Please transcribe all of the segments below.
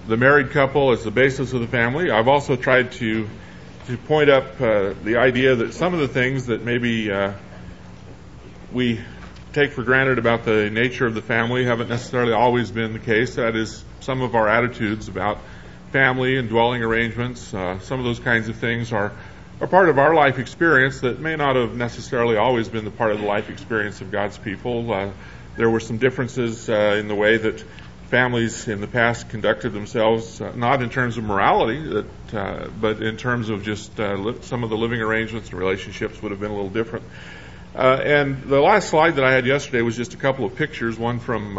the married couple as the basis of the family. I've also tried to point up the idea that some of the things that maybe we take for granted about the nature of the family haven't necessarily always been the case. That is, some of our attitudes about family and dwelling arrangements, some of those kinds of things are part of our life experience that may not have necessarily always been the part of the life experience of God's people. There were some differences in the way that families in the past conducted themselves, not in terms of morality, but in terms of just some of the living arrangements and relationships would have been a little different. And the last slide that I had yesterday was just a couple of pictures, one from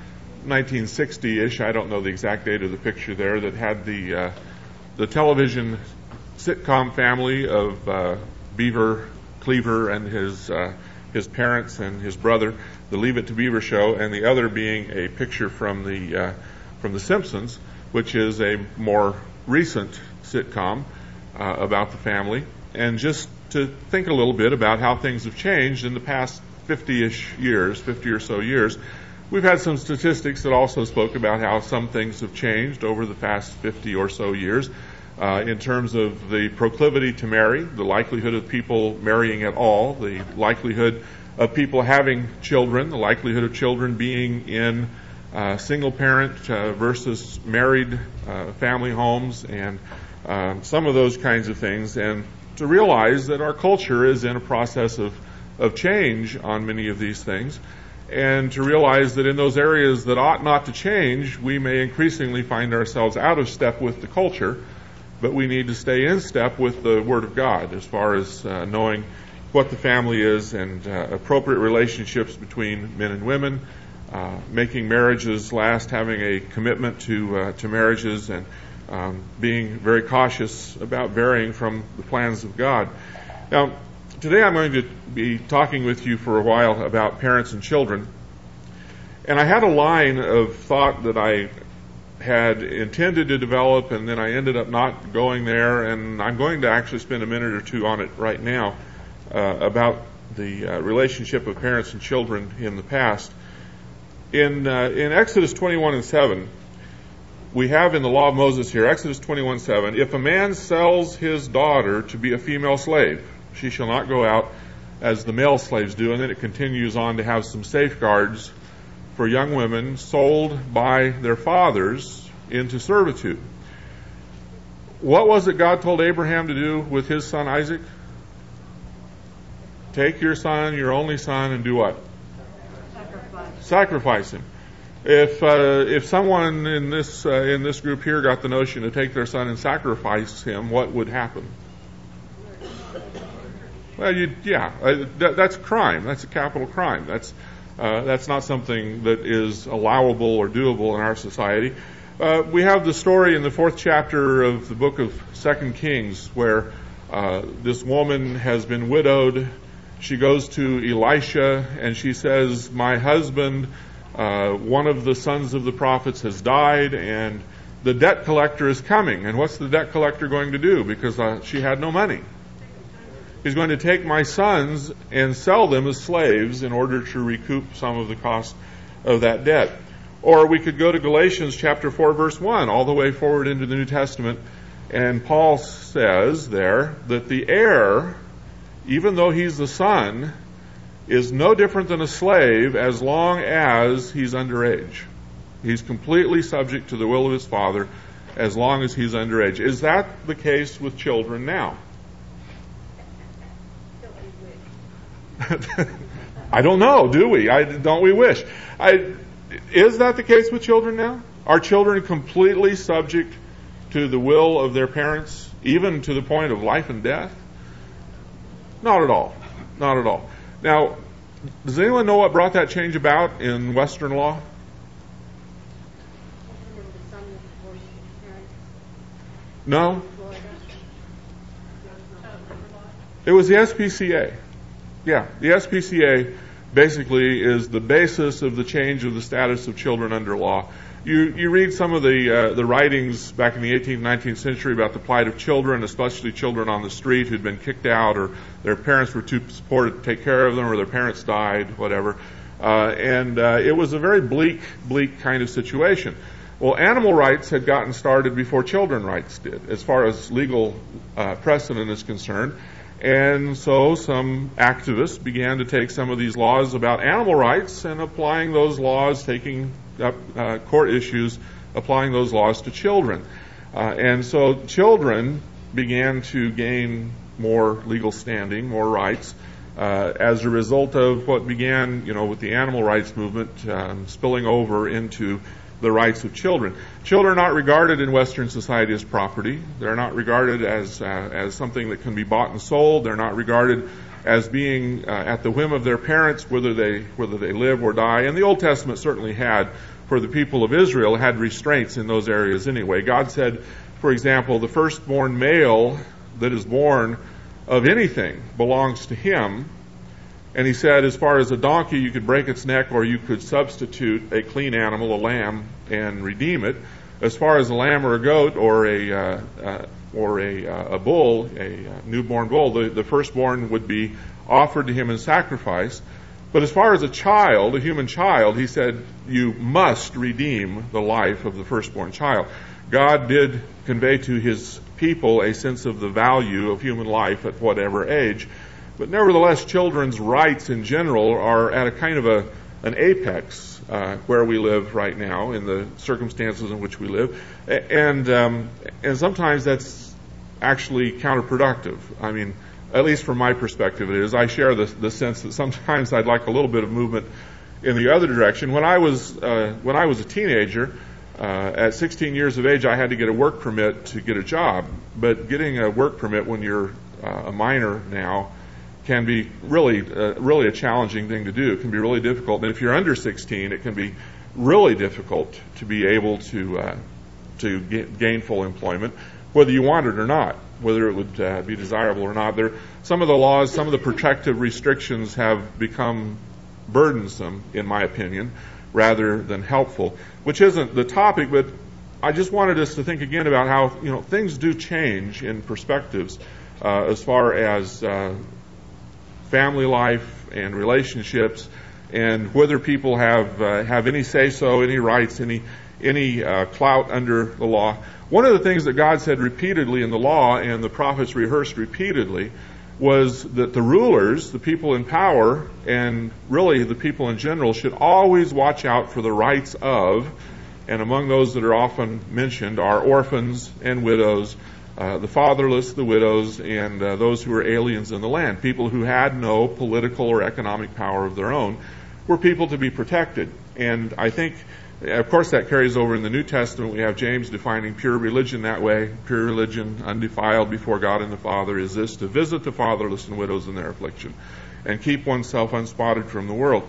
1960-ish, I don't know the exact date of the picture there, that had the television sitcom family of Beaver Cleaver and his parents and his brother, the Leave It to Beaver show, and the other being a picture from the Simpsons, which is a more recent sitcom about the family. And just to think a little bit about how things have changed in the past 50 or so years, we've had some statistics that also spoke about how some things have changed over the past 50 or so years in terms of the proclivity to marry, the likelihood of people marrying at all, the likelihood of people having children, the likelihood of children being in single parent versus married family homes, and some of those kinds of things. And to realize that our culture is in a process of change on many of these things, and to realize that in those areas that ought not to change, we may increasingly find ourselves out of step with the culture, but we need to stay in step with the Word of God as far as knowing what the family is and appropriate relationships between men and women, making marriages last, having a commitment to marriages, and being very cautious about varying from the plans of God. Now, today I'm going to be talking with you for a while about parents and children. And I had a line of thought that I had intended to develop, and then I ended up not going there, and I'm going to actually spend a minute or two on it right now about the relationship of parents and children in the past. In Exodus 21:7, we have in the law of Moses here, Exodus 21:7, if a man sells his daughter to be a female slave, she shall not go out as the male slaves do. And then it continues on to have some safeguards for young women sold by their fathers into servitude. What was it God told Abraham to do with his son Isaac? Take your son, your only son, and do what? Sacrifice him. If someone in this group here got the notion to take their son and sacrifice him, what would happen? Well, that's crime. That's a capital crime. That's not something that is allowable or doable in our society. We have the story in the 4th chapter of the book of 2 Kings where this woman has been widowed. She goes to Elisha and she says, my husband, one of the sons of the prophets, has died, and the debt collector is coming. And what's the debt collector going to do? Because she had no money. He's going to take my sons and sell them as slaves in order to recoup some of the cost of that debt. Or we could go to Galatians chapter 4, verse 1, all the way forward into the New Testament, and Paul says there that the heir, even though he's the son, is no different than a slave as long as he's underage. He's completely subject to the will of his father as long as he's underage. Is that the case with children now? I don't know, do we? Don't we wish? Is that the case with children now? Are children completely subject to the will of their parents, even to the point of life and death? Not at all. Not at all. Now, does anyone know what brought that change about in Western law? No? It was the SPCA. Yeah, the SPCA basically is the basis of the change of the status of children under law. You read some of the writings back in the 18th, 19th century about the plight of children, especially children on the street who'd been kicked out, or their parents were too supported to take care of them, or their parents died, whatever. And it was a very bleak kind of situation. Well, animal rights had gotten started before children's rights did, as far as legal precedent is concerned. And so some activists began to take some of these laws about animal rights and applying those laws, taking up court issues, applying those laws to children. And so children began to gain more legal standing, more rights, as a result of what began, with the animal rights movement spilling over into the rights of children. Children are not regarded in Western society as property. They're not regarded as something that can be bought and sold. They're not regarded as being at the whim of their parents, whether they live or die. And the Old Testament certainly had, for the people of Israel, had restraints in those areas anyway. God said, for example, the firstborn male that is born of anything belongs to him. And he said, as far as a donkey, you could break its neck or you could substitute a clean animal, a lamb, and redeem it. As far as a lamb or a goat or a bull, a newborn bull, the firstborn would be offered to him in sacrifice. But as far as a child, a human child, he said, you must redeem the life of the firstborn child. God did convey to his people a sense of the value of human life at whatever age. But nevertheless, children's rights in general are at a kind of an apex where we live right now, in the circumstances in which we live, and sometimes that's actually counterproductive. I mean, at least from my perspective, it is. I share the sense that sometimes I'd like a little bit of movement in the other direction. When I was a teenager, at 16 years of age, I had to get a work permit to get a job. But getting a work permit when you're a minor now can be really a challenging thing to do. It can be really difficult. And if you're under 16, it can be really difficult to be able to get gainful employment, whether you want it or not, whether it would be desirable or not. Some of the laws, some of the protective restrictions have become burdensome, in my opinion, rather than helpful, which isn't the topic, but I just wanted us to think again about how things do change in perspectives as far as family life and relationships, and whether people have any say-so, any rights, any clout under the law. One of the things that God said repeatedly in the law, and the prophets rehearsed repeatedly, was that the rulers, the people in power, and really the people in general, should always watch out for the rights of, and among those that are often mentioned are orphans and widows, the fatherless, the widows, and those who are aliens in the land. People who had no political or economic power of their own were people to be protected. And I think, of course, that carries over in the New Testament. We have James defining pure religion that way. Pure religion, undefiled before God and the Father, is this: to visit the fatherless and widows in their affliction, and keep oneself unspotted from the world.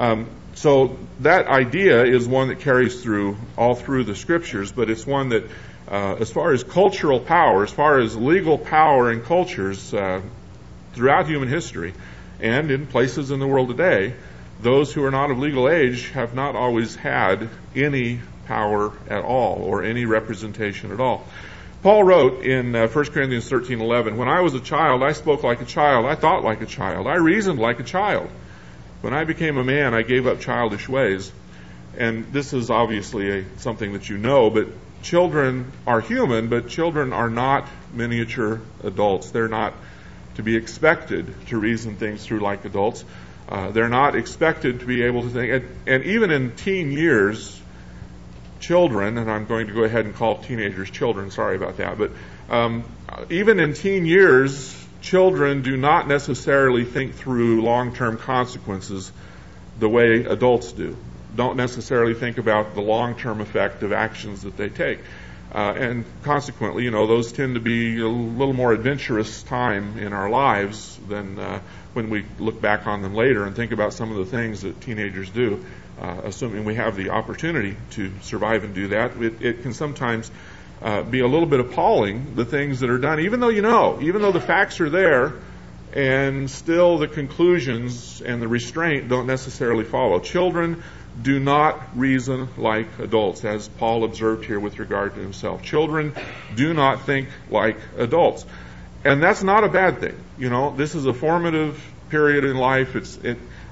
So that idea is one that carries all through the Scriptures, but it's one that, as far as cultural power, as far as legal power in cultures throughout human history and in places in the world today, those who are not of legal age have not always had any power at all or any representation at all. Paul wrote in 1 Corinthians 13:11, "When I was a child, I spoke like a child, I thought like a child, I reasoned like a child. When I became a man, I gave up childish ways." And this is obviously something that you know, but children are human, but children are not miniature adults. They're not to be expected to reason things through like adults. They're not expected to be able to think. And even in teen years, children, and I'm going to go ahead and call teenagers children, sorry about that, but even in teen years, children do not necessarily think through long-term consequences the way adults do. Don't necessarily think about the long-term effect of actions that they take. And consequently, those tend to be a little more adventurous time in our lives than when we look back on them later and think about some of the things that teenagers do, assuming we have the opportunity to survive and do that. It can sometimes be a little bit appalling, the things that are done, even though even though the facts are there, and still the conclusions and the restraint don't necessarily follow. Children do not reason like adults, as Paul observed here with regard to himself. Children do not think like adults. And that's not a bad thing. This is a formative period in life.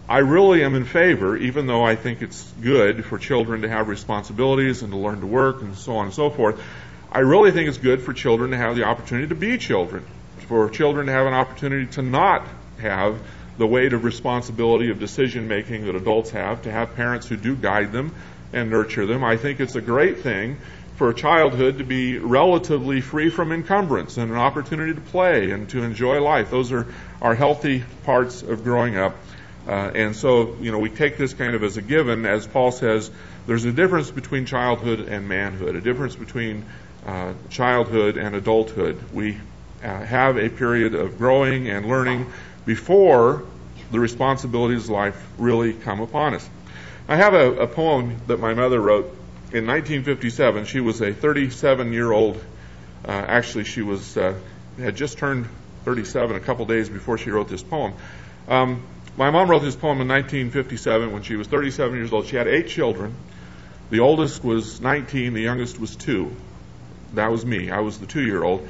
I really am in favor, even though I think it's good for children to have responsibilities and to learn to work and so on and so forth. I really think it's good for children to have the opportunity to be children, for children to have an opportunity to not have the weight of responsibility of decision making that adults have, to have parents who do guide them and nurture them. I think it's a great thing for childhood to be relatively free from encumbrance and an opportunity to play and to enjoy life. Those are healthy parts of growing up. And so, we take this kind of as a given. As Paul says, there's a difference between childhood and manhood, a difference between childhood and adulthood. We have a period of growing and learning before the responsibilities of life really come upon us. I have a poem that my mother wrote in 1957. She was a 37-year-old. Actually, she had just turned 37 a couple days before she wrote this poem. My mom wrote this poem in 1957 when she was 37 years old. She had 8 children. The oldest was 19. The youngest was 2. That was me. I was the 2-year-old.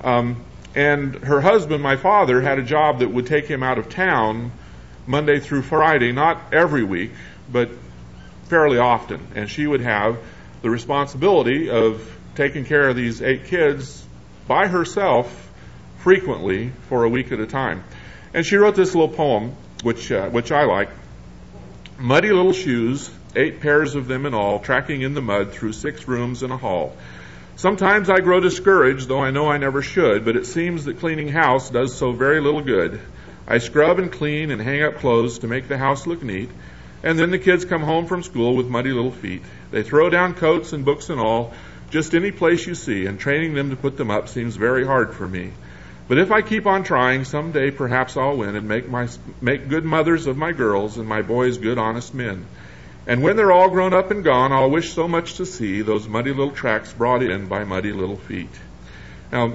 And her husband, my father, had a job that would take him out of town Monday through Friday, not every week, but fairly often. And she would have the responsibility of taking care of these 8 kids by herself frequently for a week at a time. And she wrote this little poem, which I like. Muddy little shoes, 8 pairs of them in all, tracking in the mud through 6 rooms and a hall. Sometimes I grow discouraged, though I know I never should, but it seems that cleaning house does so very little good. I scrub and clean and hang up clothes to make the house look neat, and then the kids come home from school with muddy little feet. They throw down coats and books and all, just any place you see, and training them to put them up seems very hard for me. But if I keep on trying, someday perhaps I'll win and make good mothers of my girls and my boys good honest men. And when they're all grown up and gone, I'll wish so much to see those muddy little tracks brought in by muddy little feet. Now,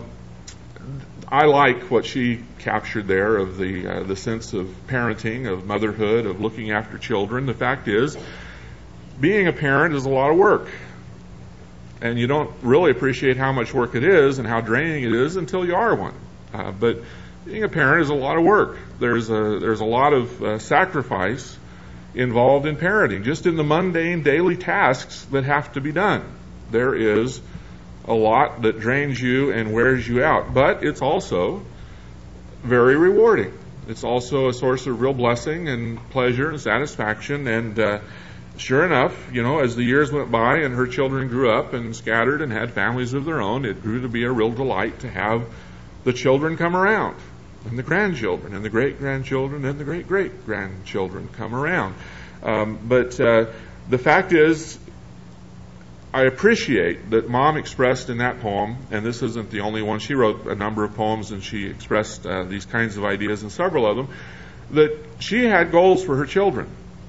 I like what she captured there of the sense of parenting, of motherhood, of looking after children. The fact is, being a parent is a lot of work. And you don't really appreciate how much work it is and how draining it is until you are one. But being a parent is a lot of work. There's a lot of sacrifice involved in parenting, just in the mundane daily tasks that have to be done. There is a lot that drains you and wears you out, but it's also very rewarding. It's also a source of real blessing and pleasure and satisfaction. And sure enough, as the years went by and her children grew up and scattered and had families of their own, it grew to be a real delight to have the children come around, and the grandchildren, and the great-grandchildren, and the great-great-grandchildren come around. But the fact is, I appreciate that Mom expressed in that poem, and this isn't the only one. She wrote a number of poems, and she expressed these kinds of ideas in several of them, that she had goals for her children.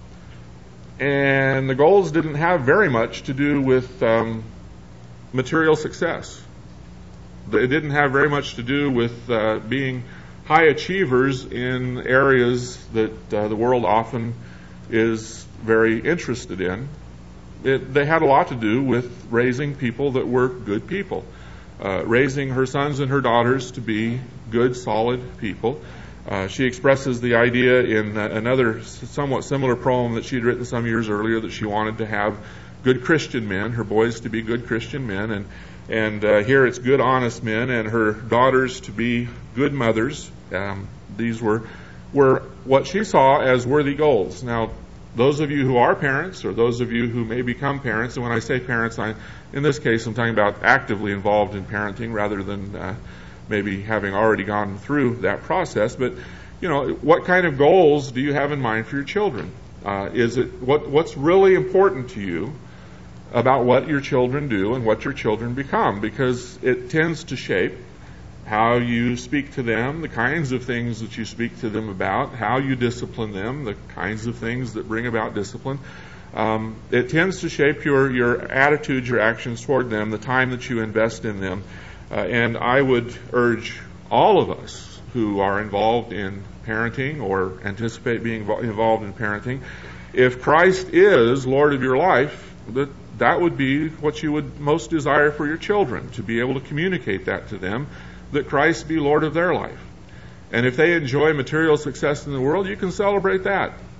And the goals didn't have very much to do with material success. It didn't have very much to do with being high achievers in areas that the world often is very interested in. They had a lot to do with raising people that were good people, raising her sons and her daughters to be good, solid people. She expresses the idea in another somewhat similar poem that she'd written some years earlier, that she wanted to have good Christian men, her boys to be good Christian men, and here it's good, honest men, and her daughters to be good mothers. These were what she saw as worthy goals. Now, those of you who are parents, or those of you who may become parents, and when I say parents, in this case I'm talking about actively involved in parenting rather than maybe having already gone through that process. But what kind of goals do you have in mind for your children? Is it what's really important to you about what your children do and what your children become? Because it tends to shape how you speak to them, the kinds of things that you speak to them about, how you discipline them, the kinds of things that bring about discipline. It tends to shape your attitudes, your actions toward them, the time that you invest in them. And I would urge all of us who are involved in parenting or anticipate being involved in parenting, if Christ is Lord of your life, that would be what you would most desire for your children, to be able to communicate that to them, that Christ be Lord of their life. And if they enjoy material success in the world, you can celebrate that.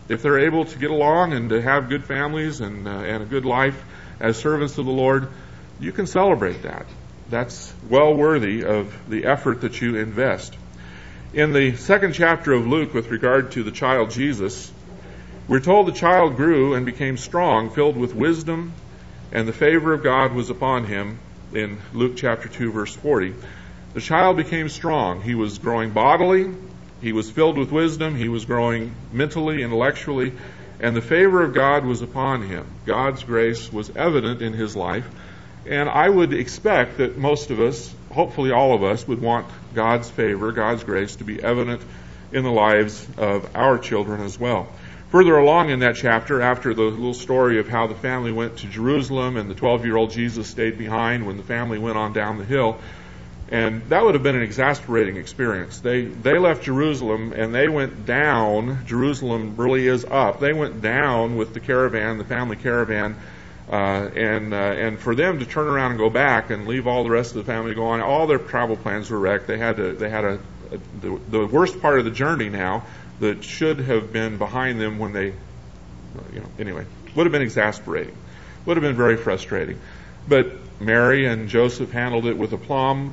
if they're able to get along and to have good families and a good life as servants of the Lord, you can celebrate that. That's well worthy of the effort that you invest. In the second chapter of Luke, with regard to the child Jesus, we're told the child grew and became strong, filled with wisdom, and the favor of God was upon him, in Luke chapter 2, verse 40. The child became strong. He was growing bodily. He was filled with wisdom. He was growing mentally, intellectually, and the favor of God was upon him. God's grace was evident in his life. And I would expect that most of us, hopefully all of us, would want God's favor, God's grace to be evident in the lives of our children as well. Further along in that chapter, after the little story of how the family went to Jerusalem and the 12-year-old Jesus stayed behind when the family went on down the hill, and that would have been an exasperating experience. They left Jerusalem and they went down. Jerusalem really is up. They went down with the caravan, the family caravan, and for them to turn around and go back and leave all the rest of the family to go on, all their travel plans were wrecked. They had the worst part of the journey now that should have been behind them when they, anyway, would have been exasperating, would have been very frustrating. But Mary and Joseph handled it with aplomb.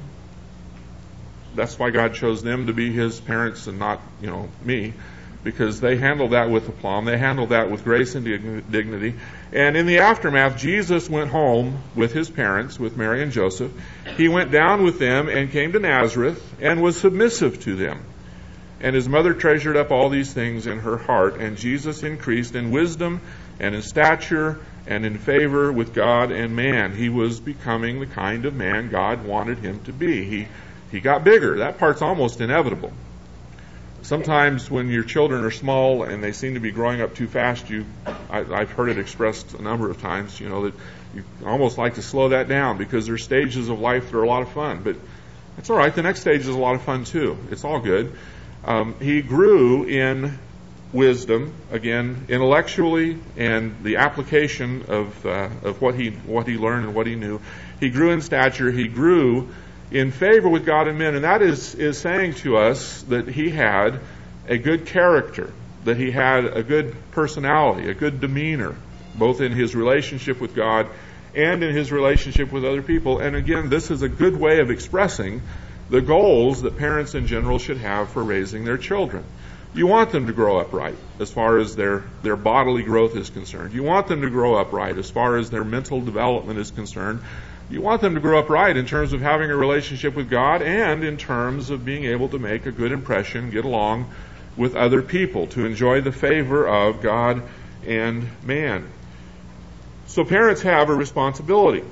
That's why God chose them to be his parents and not, me, because they handled that with aplomb. They handled that with grace and dignity. And in the aftermath, Jesus went home with his parents, with Mary and Joseph. He went down with them and came to Nazareth and was submissive to them. And his mother treasured up all these things in her heart, and Jesus increased in wisdom and in stature and in favor with God and man. He was becoming the kind of man God wanted him to be. He got bigger. That part's almost inevitable. Sometimes when your children are small and they seem to be growing up too fast, I've heard it expressed a number of times, that you almost like to slow that down because there's stages of life that are a lot of fun. But that's all right. The next stage is a lot of fun too. It's all good. He grew in wisdom, again, intellectually, and the application of what he learned and what he knew. He grew in stature. He grew in favor with God and men, and that is saying to us that he had a good character, that he had a good personality, a good demeanor, both in his relationship with God and in his relationship with other people. And again, this is a good way of expressing the goals that parents in general should have for raising their children. You want them to grow up right as far as their bodily growth is concerned. You want them to grow up right as far as their mental development is concerned. You want them to grow up right in terms of having a relationship with God and in terms of being able to make a good impression, get along with other people, to enjoy the favor of God and man. So parents have a responsibility.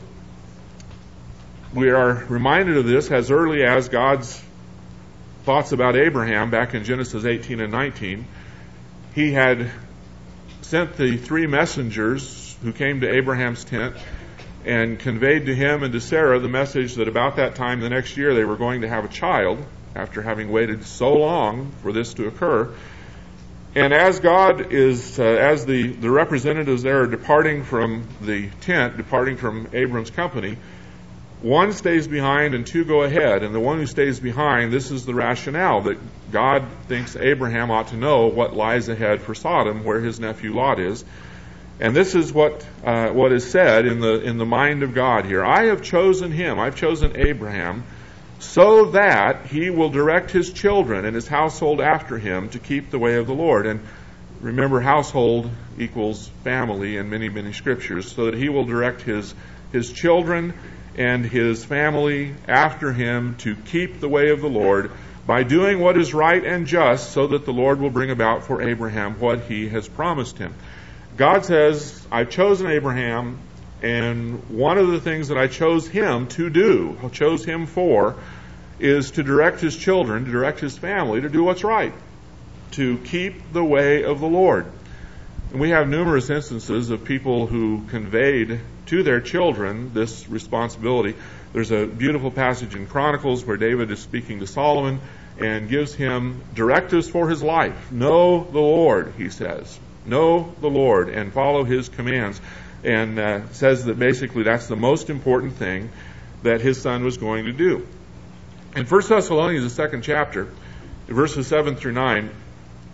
We are reminded of this as early as God's thoughts about Abraham back in Genesis 18 and 19. He had sent the 3 messengers who came to Abraham's tent and conveyed to him and to Sarah the message that about that time the next year they were going to have a child after having waited so long for this to occur. And as God is, as the representatives there are departing from the tent, departing from Abram's company, 1 stays behind and 2 go ahead. And the one who stays behind, this is the rationale that God thinks Abraham ought to know what lies ahead for Sodom, where his nephew Lot is. And this is what is said in the mind of God here. I have chosen him, I've chosen Abraham, so that he will direct his children and his household after him to keep the way of the Lord. And remember, household equals family in many, many scriptures, so that he will direct his children and his family after him to keep the way of the Lord by doing what is right and just, so that the Lord will bring about for Abraham what he has promised him. God says, I've chosen Abraham, and one of the things that I chose him to do, chose him for, is to direct his children, to direct his family, to do what's right, to keep the way of the Lord. And we have numerous instances of people who conveyed to their children this responsibility. There's a beautiful passage in Chronicles where David is speaking to Solomon and gives him directives for his life. Know the Lord, he says. Know the Lord and follow his commands. And says that basically that's the most important thing that his son was going to do. In 1 Thessalonians, the 2nd chapter, verses 7 through 9,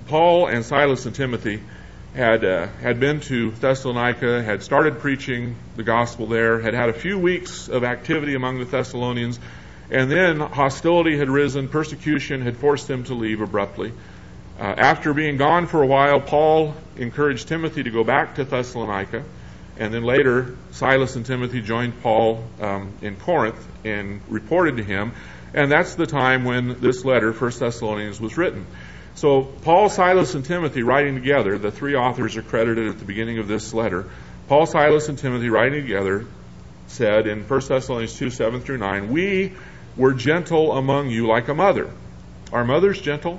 Paul and Silas and Timothy had been to Thessalonica, had started preaching the gospel there, had had a few weeks of activity among the Thessalonians, and then hostility had risen, persecution had forced them to leave abruptly. After being gone for a while, Paul encouraged Timothy to go back to Thessalonica, and then later Silas and Timothy joined Paul in Corinth and reported to him, and that's the time when this letter, 1 Thessalonians, was written. So Paul, Silas, and Timothy writing together, the three authors are credited at the beginning of this letter. Paul, Silas, and Timothy writing together said in 1 Thessalonians 2, 7 through 9, "We were gentle among you like a mother." Are mothers gentle?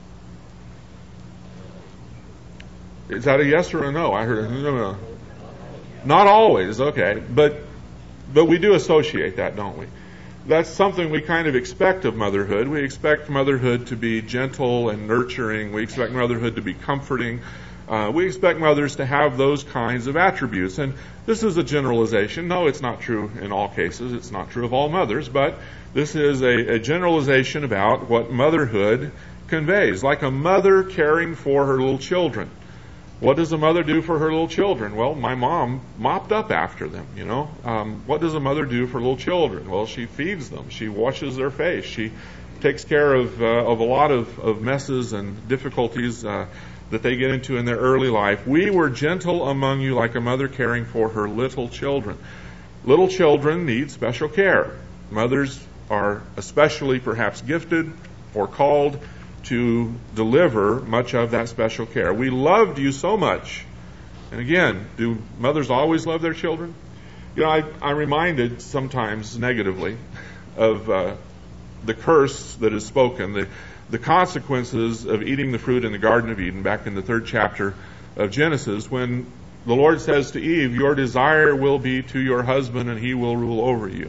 Is that a yes or a no? I heard no. Not always, okay. But we do associate that, don't we? That's something we kind of expect of motherhood. We expect motherhood to be gentle and nurturing. We expect motherhood to be comforting. We expect mothers to have those kinds of attributes. And this is a generalization. No, it's not true in all cases. It's not true of all mothers. But this is a generalization about what motherhood conveys. Like a mother caring for her little children. What does a mother do for her little children? Well, my mom mopped up after them, you know. What does a mother do for little children? Well, she feeds them. She washes their face. She takes care of a lot of messes and difficulties that they get into in their early life. We were gentle among you like a mother caring for her little children. Little children need special care. Mothers are especially perhaps gifted or called to deliver much of that special care. We loved you so much. And again, do mothers always love their children? You know, I'm reminded sometimes negatively of the curse that is spoken, the consequences of eating the fruit in the Garden of Eden, back in the 3rd chapter of Genesis, when the Lord says to Eve, "Your desire will be to your husband and he will rule over you."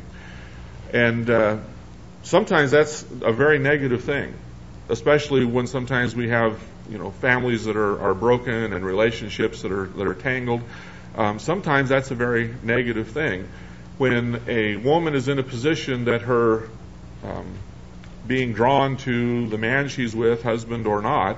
And sometimes that's a very negative thing. Especially when sometimes we have, you know, families that are broken and relationships that are tangled. Sometimes that's a very negative thing. When a woman is in a position that her being drawn to the man she's with, husband or not,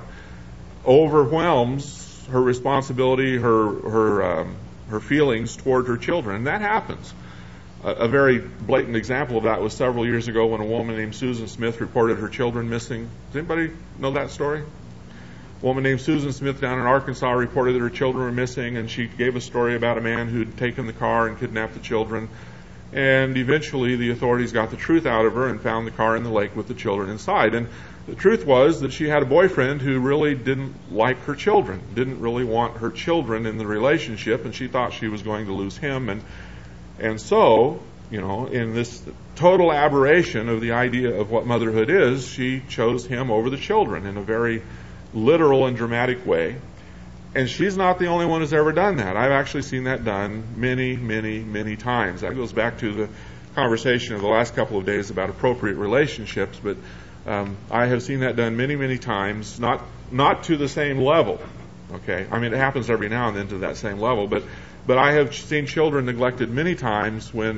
overwhelms her responsibility, her feelings toward her children. And that happens. A very blatant example of that was several years ago when a woman named Susan Smith reported her children missing. Does anybody know that story? A woman named Susan Smith down in Arkansas reported that her children were missing, and she gave a story about a man who'd taken the car and kidnapped the children. And eventually the authorities got the truth out of her and found the car in the lake with the children inside. And the truth was that she had a boyfriend who really didn't like her children, didn't really want her children in the relationship, and she thought she was going to lose him. And so, you know, in this total aberration of the idea of what motherhood is, she chose him over the children in a very literal and dramatic way. And she's not the only one who's ever done that. I've actually seen that done many, many, many times. That goes back to the conversation of the last couple of days about appropriate relationships, but I have seen that done many, many times, not to the same level. Okay, I mean, it happens every now and then to that same level, but I have seen children neglected many times when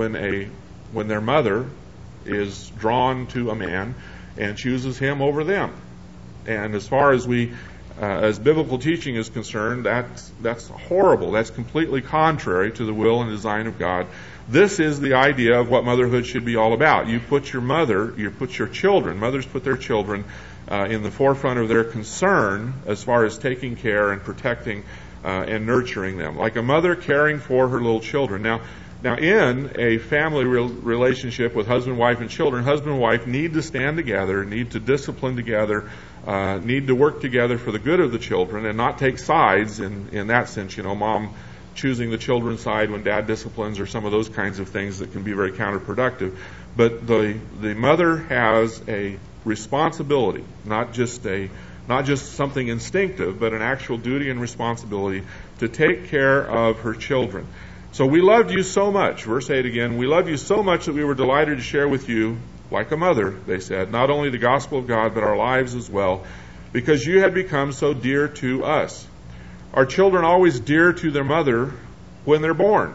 their mother is drawn to a man and chooses him over them. And as far as as biblical teaching is concerned, that's horrible. That's completely contrary to the will and design of God. This is the idea of what motherhood should be all about. You put your children, mothers put their children in the forefront of their concern as far as taking care and protecting and nurturing them, like a mother caring for her little children. Now in a family relationship with husband, wife, and children, husband and wife need to stand together, need to discipline together, need to work together for the good of the children, and not take sides in that sense. You know, mom choosing the children's side when dad disciplines, or some of those kinds of things that can be very counterproductive. But the mother has a responsibility, not just something instinctive, but an actual duty and responsibility to take care of her children. So we loved you so much, verse 8 again, we loved you so much that we were delighted to share with you, like a mother, they said, not only the gospel of God, but our lives as well, because you had become so dear to us. Are children always dear to their mother when they're born?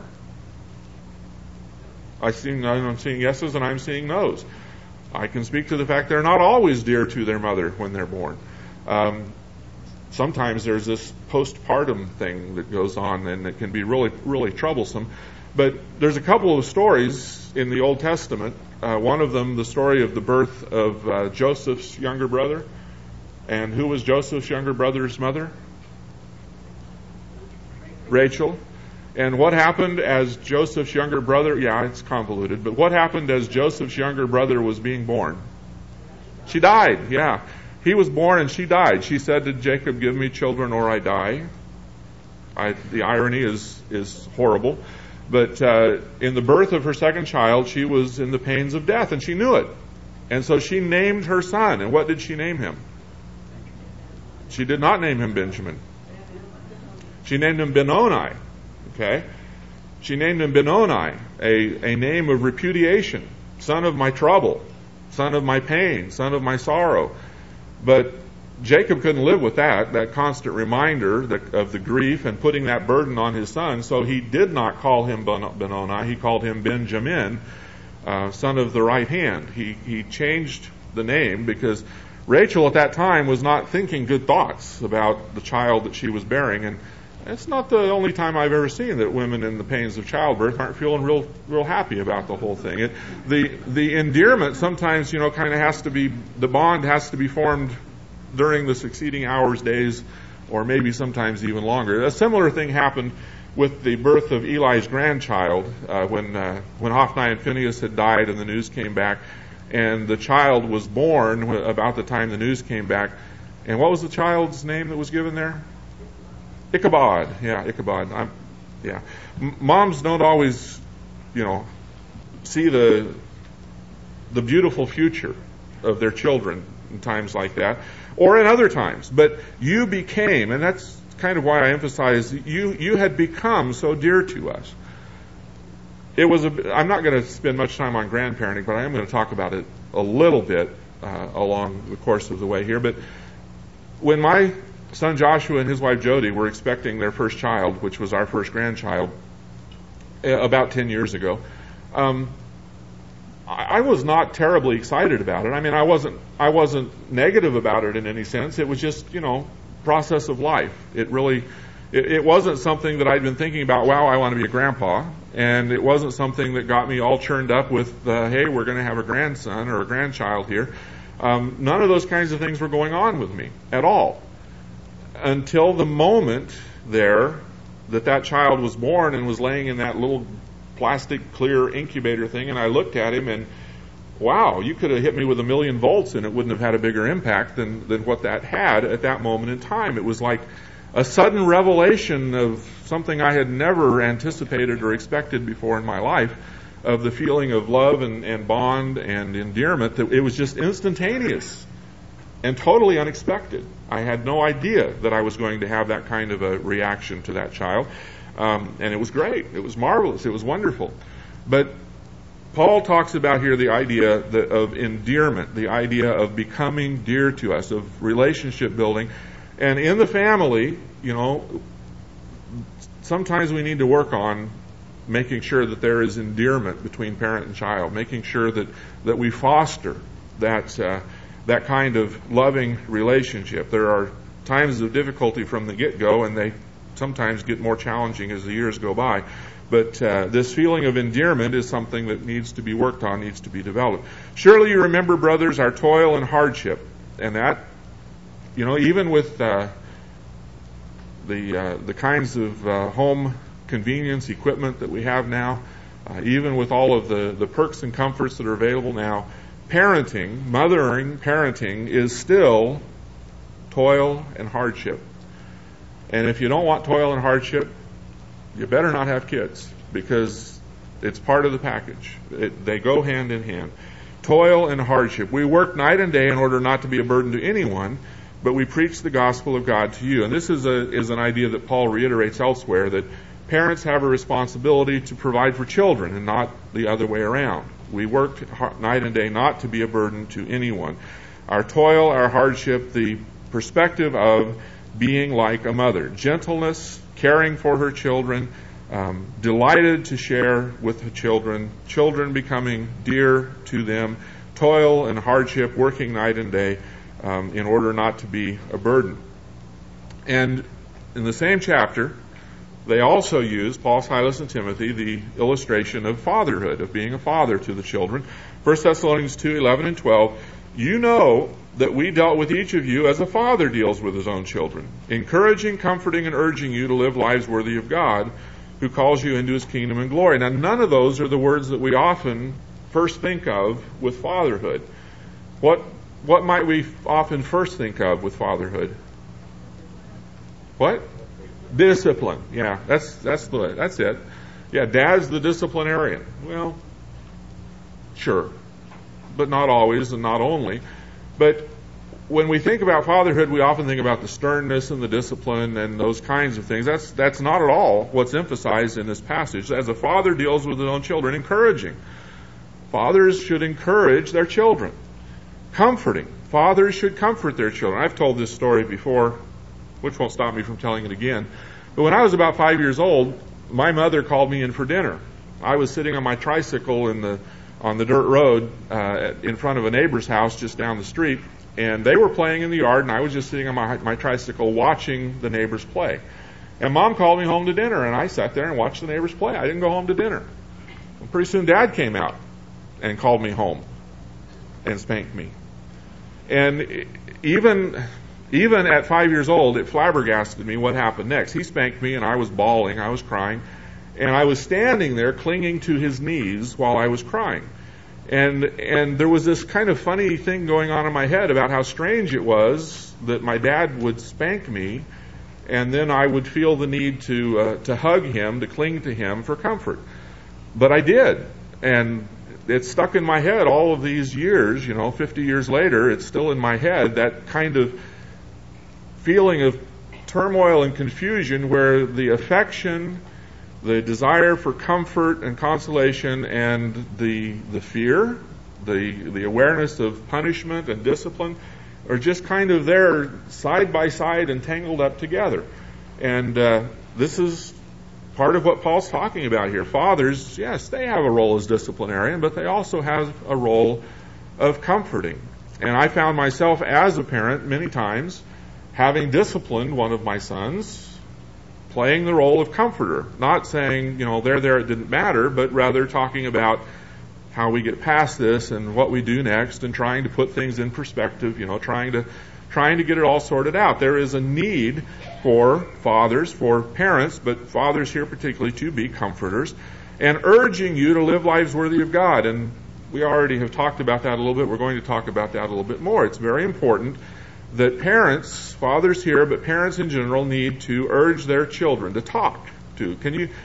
I'm seeing yeses and I'm seeing no's. I can speak to the fact they're not always dear to their mother when they're born. sometimes there's this postpartum thing that goes on, and it can be really, really troublesome. But there's a couple of stories in the Old Testament. One of them, the story of the birth of Joseph's younger brother. And who was Joseph's younger brother's mother? Rachel. And what happened as Joseph's younger brother, it's convoluted, but what happened as Joseph's younger brother was being born? She died, He was born and she died. She said to Jacob, "Give me children or I die." The irony is horrible. But in the birth of her second child, she was in the pains of death, and she knew it. And so she named her son. And what did she name him? She did not name him Benjamin. She named him Benoni. Okay? She named him Benoni, a name of repudiation. Son of my trouble. Son of my pain. Son of my sorrow. But Jacob couldn't live with that constant reminder of the grief and putting that burden on his son, so he did not call him Benoni. He called him Benjamin, son of the right hand. He changed the name because Rachel at that time was not thinking good thoughts about the child that she was bearing, and it's not the only time I've ever seen that women in the pains of childbirth aren't feeling real happy about the whole thing. The endearment sometimes, kind of has to be, the bond has to be formed during the succeeding hours, days, or maybe sometimes even longer. A similar thing happened with the birth of Eli's grandchild when Hophni and Phinehas had died and the news came back, and the child was born about the time the news came back. And what was the child's name that was given there? Ichabod. Ichabod. Moms don't always, see the beautiful future of their children in times like that, or in other times. But you became, and that's kind of why I emphasize, you had become so dear to us. I'm not going to spend much time on grandparenting, but I am going to talk about it a little bit along the course of the way here. But when my son Joshua and his wife Jody were expecting their first child, which was our first grandchild, about 10 years ago, I was not terribly excited about it. I mean, I wasn't negative about it in any sense. It was just, process of life. It wasn't something that I'd been thinking about, wow, I want to be a grandpa. And it wasn't something that got me all churned up with, hey, we're going to have a grandson or a grandchild here. None of those kinds of things were going on with me at all. Until the moment there that child was born and was laying in that little plastic clear incubator thing, and I looked at him and, wow, you could have hit me with 1,000,000 volts and it wouldn't have had a bigger impact than what that had at that moment in time. It was like a sudden revelation of something I had never anticipated or expected before in my life, of the feeling of love and bond and endearment. That it was just instantaneous and totally unexpected. I had no idea that I was going to have that kind of a reaction to that child. And it was great. It was marvelous. It was wonderful. But Paul talks about here the idea of endearment, the idea of becoming dear to us, of relationship building. And in the family, sometimes we need to work on making sure that there is endearment between parent and child, making sure that we foster that kind of loving relationship. There are times of difficulty from the get-go, and they sometimes get more challenging as the years go by. But this feeling of endearment is something that needs to be worked on, needs to be developed. Surely you remember, brothers, our toil and hardship. And that, even with the kinds of home convenience equipment that we have now, even with all of the perks and comforts that are available now, parenting is still toil and hardship. And if you don't want toil and hardship, you better not have kids, because it's part of the package. They go hand in hand. Toil and hardship. We work night and day in order not to be a burden to anyone, but we preach the gospel of God to you. And this is an idea that Paul reiterates elsewhere, that parents have a responsibility to provide for children and not the other way around. We work night and day not to be a burden to anyone. Our toil, our hardship, the perspective of being like a mother. Gentleness, caring for her children, delighted to share with the children, children becoming dear to them, toil and hardship, working night and day in order not to be a burden. And in the same chapter, they also use, Paul, Silas, and Timothy, the illustration of fatherhood, of being a father to the children. 1 Thessalonians 2:11 and 12, you know that we dealt with each of you as a father deals with his own children, encouraging, comforting, and urging you to live lives worthy of God, who calls you into his kingdom and glory. Now, none of those are the words that we often first think of with fatherhood. What might we often first think of with fatherhood? What? Discipline. Yeah, that's it. Yeah, dad's the disciplinarian. Well, sure, but not always and not only. But when we think about fatherhood, we often think about the sternness and the discipline and those kinds of things. That's not at all what's emphasized in this passage. As a father deals with his own children, encouraging. Fathers should encourage their children. Comforting. Fathers should comfort their children. I've told this story before, which won't stop me from telling it again. But when I was about 5 years old, my mother called me in for dinner. I was sitting on my tricycle on the dirt road in front of a neighbor's house just down the street, and they were playing in the yard, and I was just sitting on my tricycle watching the neighbors play. And Mom called me home to dinner, and I sat there and watched the neighbors play. I didn't go home to dinner. And pretty soon Dad came out and called me home and spanked me. And even at 5 years old, it flabbergasted me what happened next. He spanked me, and I was bawling, I was crying, and I was standing there clinging to his knees while I was crying. And there was this kind of funny thing going on in my head about how strange it was that my dad would spank me, and then I would feel the need to hug him, to cling to him for comfort. But I did, and it stuck in my head all of these years, 50 years later, it's still in my head, that kind of feeling of turmoil and confusion where the affection, the desire for comfort and consolation, and the fear, the awareness of punishment and discipline are just kind of there side by side and tangled up together. And this is part of what Paul's talking about here. Fathers, yes, they have a role as disciplinarian, but they also have a role of comforting. And I found myself as a parent many times having disciplined one of my sons, playing the role of comforter, not saying, there, it didn't matter, but rather talking about how we get past this and what we do next and trying to put things in perspective, trying to get it all sorted out. There is a need for fathers, for parents, but fathers here particularly, to be comforters and urging you to live lives worthy of God. And we already have talked about that a little bit. We're going to talk about that a little bit more. It's very important that parents, fathers here, but parents in general, need to urge their children to talk to.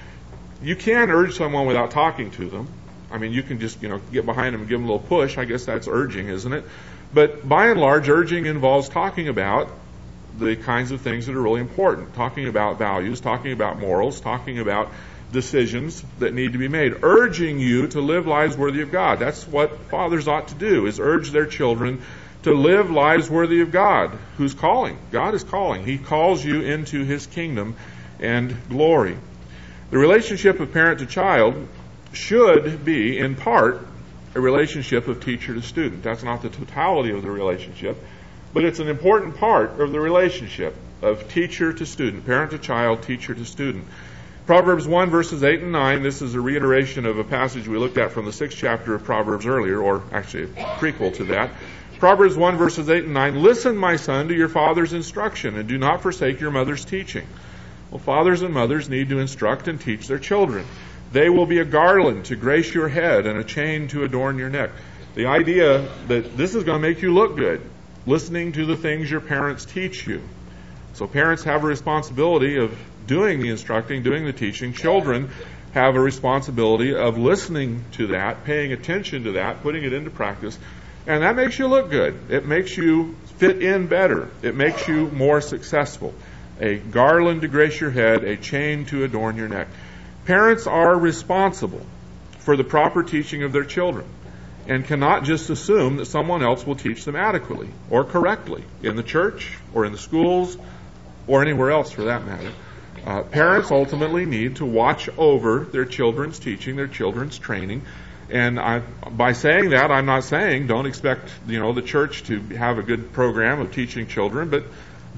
You can urge someone without talking to them. I mean, you can just, get behind them and give them a little push. I guess that's urging, isn't it? But by and large, urging involves talking about the kinds of things that are really important. Talking about values, talking about morals, talking about decisions that need to be made. Urging you to live lives worthy of God. That's what fathers ought to do, is urge their children to live lives worthy of God, who's calling. God is calling. He calls you into his kingdom and glory. The relationship of parent to child should be, in part, a relationship of teacher to student. That's not the totality of the relationship, but it's an important part of the relationship of teacher to student, parent to child, teacher to student. Proverbs 1, verses 8 and 9, this is a reiteration of a passage we looked at from the 6th chapter of Proverbs earlier, or actually a prequel to that. Proverbs 1, verses 8 and 9, listen, my son, to your father's instruction, and do not forsake your mother's teaching. Well, fathers and mothers need to instruct and teach their children. They will be a garland to grace your head and a chain to adorn your neck. The idea that this is going to make you look good, listening to the things your parents teach you. So parents have a responsibility of doing the instructing, doing the teaching. Children have a responsibility of listening to that, paying attention to that, putting it into practice. And that makes you look good. It makes you fit in better. It makes you more successful. A garland to grace your head, a chain to adorn your neck. Parents are responsible for the proper teaching of their children and cannot just assume that someone else will teach them adequately or correctly in the church or in the schools or anywhere else for that matter. Parents ultimately need to watch over their children's teaching, their children's training. And by saying that, I'm not saying don't expect the church to have a good program of teaching children, but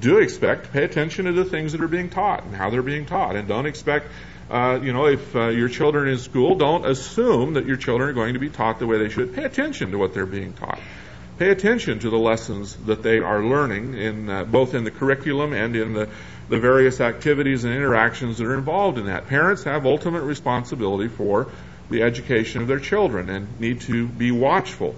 do expect to pay attention to the things that are being taught and how they're being taught. And don't expect, if your children are in school, don't assume that your children are going to be taught the way they should. Pay attention to what they're being taught. Pay attention to the lessons that they are learning, in both in the curriculum and in the various activities and interactions that are involved in that. Parents have ultimate responsibility for the education of their children and need to be watchful.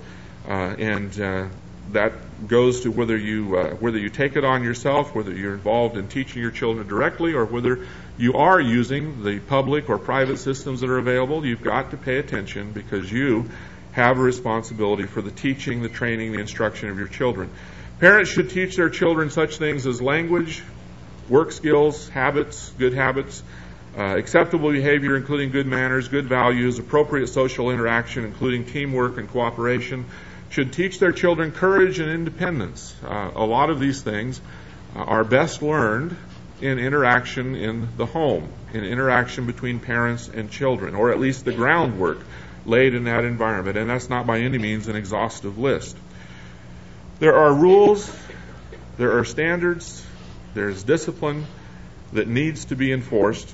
That goes to whether you take it on yourself, whether you're involved in teaching your children directly, or whether you are using the public or private systems that are available. You've got to pay attention because you have a responsibility for the teaching, the training, the instruction of your children. Parents should teach their children such things as language, work skills, habits, good habits, acceptable behavior, including good manners, good values, appropriate social interaction, including teamwork and cooperation. Should teach their children courage and independence. A lot of these things are best learned in interaction in the home, in interaction between parents and children, or at least the groundwork laid in that environment. And that's not by any means an exhaustive list. There are rules, there are standards, there's discipline that needs to be enforced.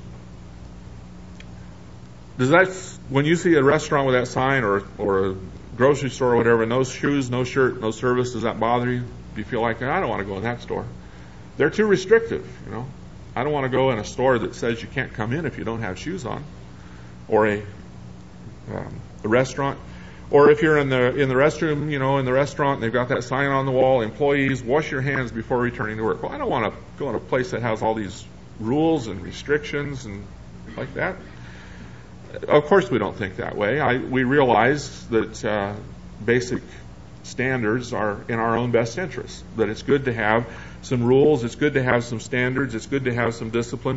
When you see a restaurant with that sign, or a grocery store or whatever, no shoes, no shirt, no service, does that bother you? Do you feel like, I don't want to go in that store? They're too restrictive, I don't want to go in a store that says you can't come in if you don't have shoes on, or a restaurant. Or if you're in the restroom, in the restaurant, they've got that sign on the wall, employees, wash your hands before returning to work. Well, I don't want to go in a place that has all these rules and restrictions and like that. Of course we don't think that way. We realize that basic standards are in our own best interest, that it's good to have some rules, it's good to have some standards, it's good to have some discipline.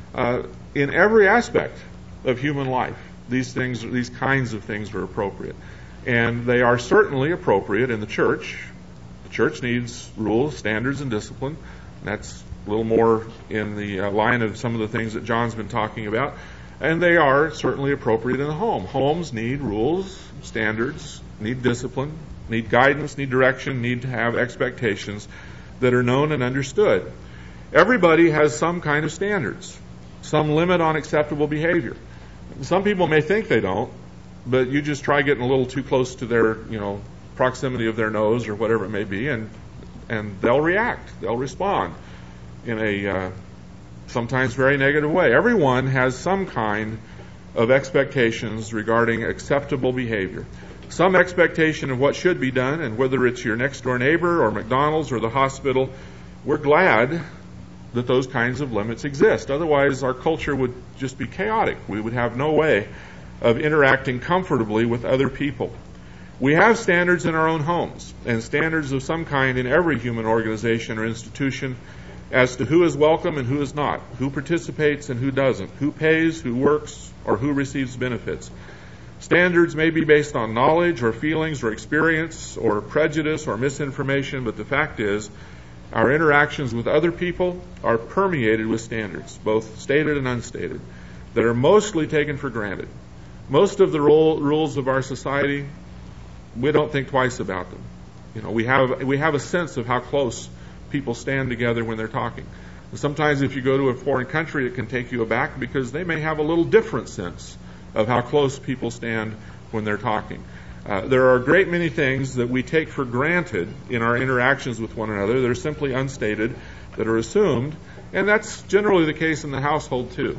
In every aspect of human life, these kinds of things are appropriate. And they are certainly appropriate in the church. The church needs rules, standards, and discipline. That's a little more in the line of some of the things that John's been talking about. And they are certainly appropriate in the home. Homes need rules, standards, need discipline, need guidance, need direction, need to have expectations that are known and understood. Everybody has some kind of standards, some limit on acceptable behavior. Some people may think they don't, but you just try getting a little too close to their, proximity of their nose or whatever it may be, and they'll react, they'll respond in a sometimes very negative way. Everyone has some kind of expectations regarding acceptable behavior. Some expectation of what should be done, and whether it's your next door neighbor or McDonald's or the hospital, we're glad that those kinds of limits exist. Otherwise, our culture would just be chaotic. We would have no way of interacting comfortably with other people. We have standards in our own homes, and standards of some kind in every human organization or institution as to who is welcome and who is not, who participates and who doesn't, who pays, who works, or who receives benefits. Standards may be based on knowledge or feelings or experience or prejudice or misinformation, but the fact is our interactions with other people are permeated with standards, both stated and unstated, that are mostly taken for granted. Most of the rules of our society, we don't think twice about them. We have a sense of how close people stand together when they're talking. And sometimes if you go to a foreign country, it can take you aback because they may have a little different sense of how close people stand when they're talking. There are a great many things that we take for granted in our interactions with one another that are simply unstated, that are assumed, and that's generally the case in the household too.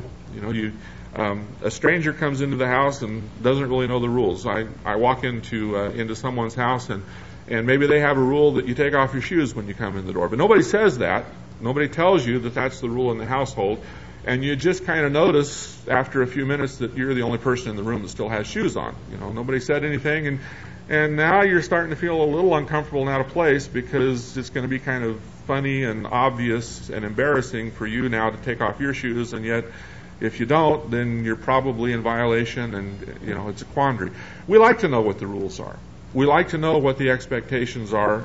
A stranger comes into the house and doesn't really know the rules. I walk into someone's house and maybe they have a rule that you take off your shoes when you come in the door, but nobody says that. Nobody tells you that that's the rule in the household, and you just kind of notice after a few minutes that you're the only person in the room that still has shoes on. Nobody said anything, and now you're starting to feel a little uncomfortable and out of place because it's going to be kind of funny and obvious and embarrassing for you now to take off your shoes, and yet if you don't, then you're probably in violation, and it's a quandary. We like to know what the rules are. We like to know what the expectations are,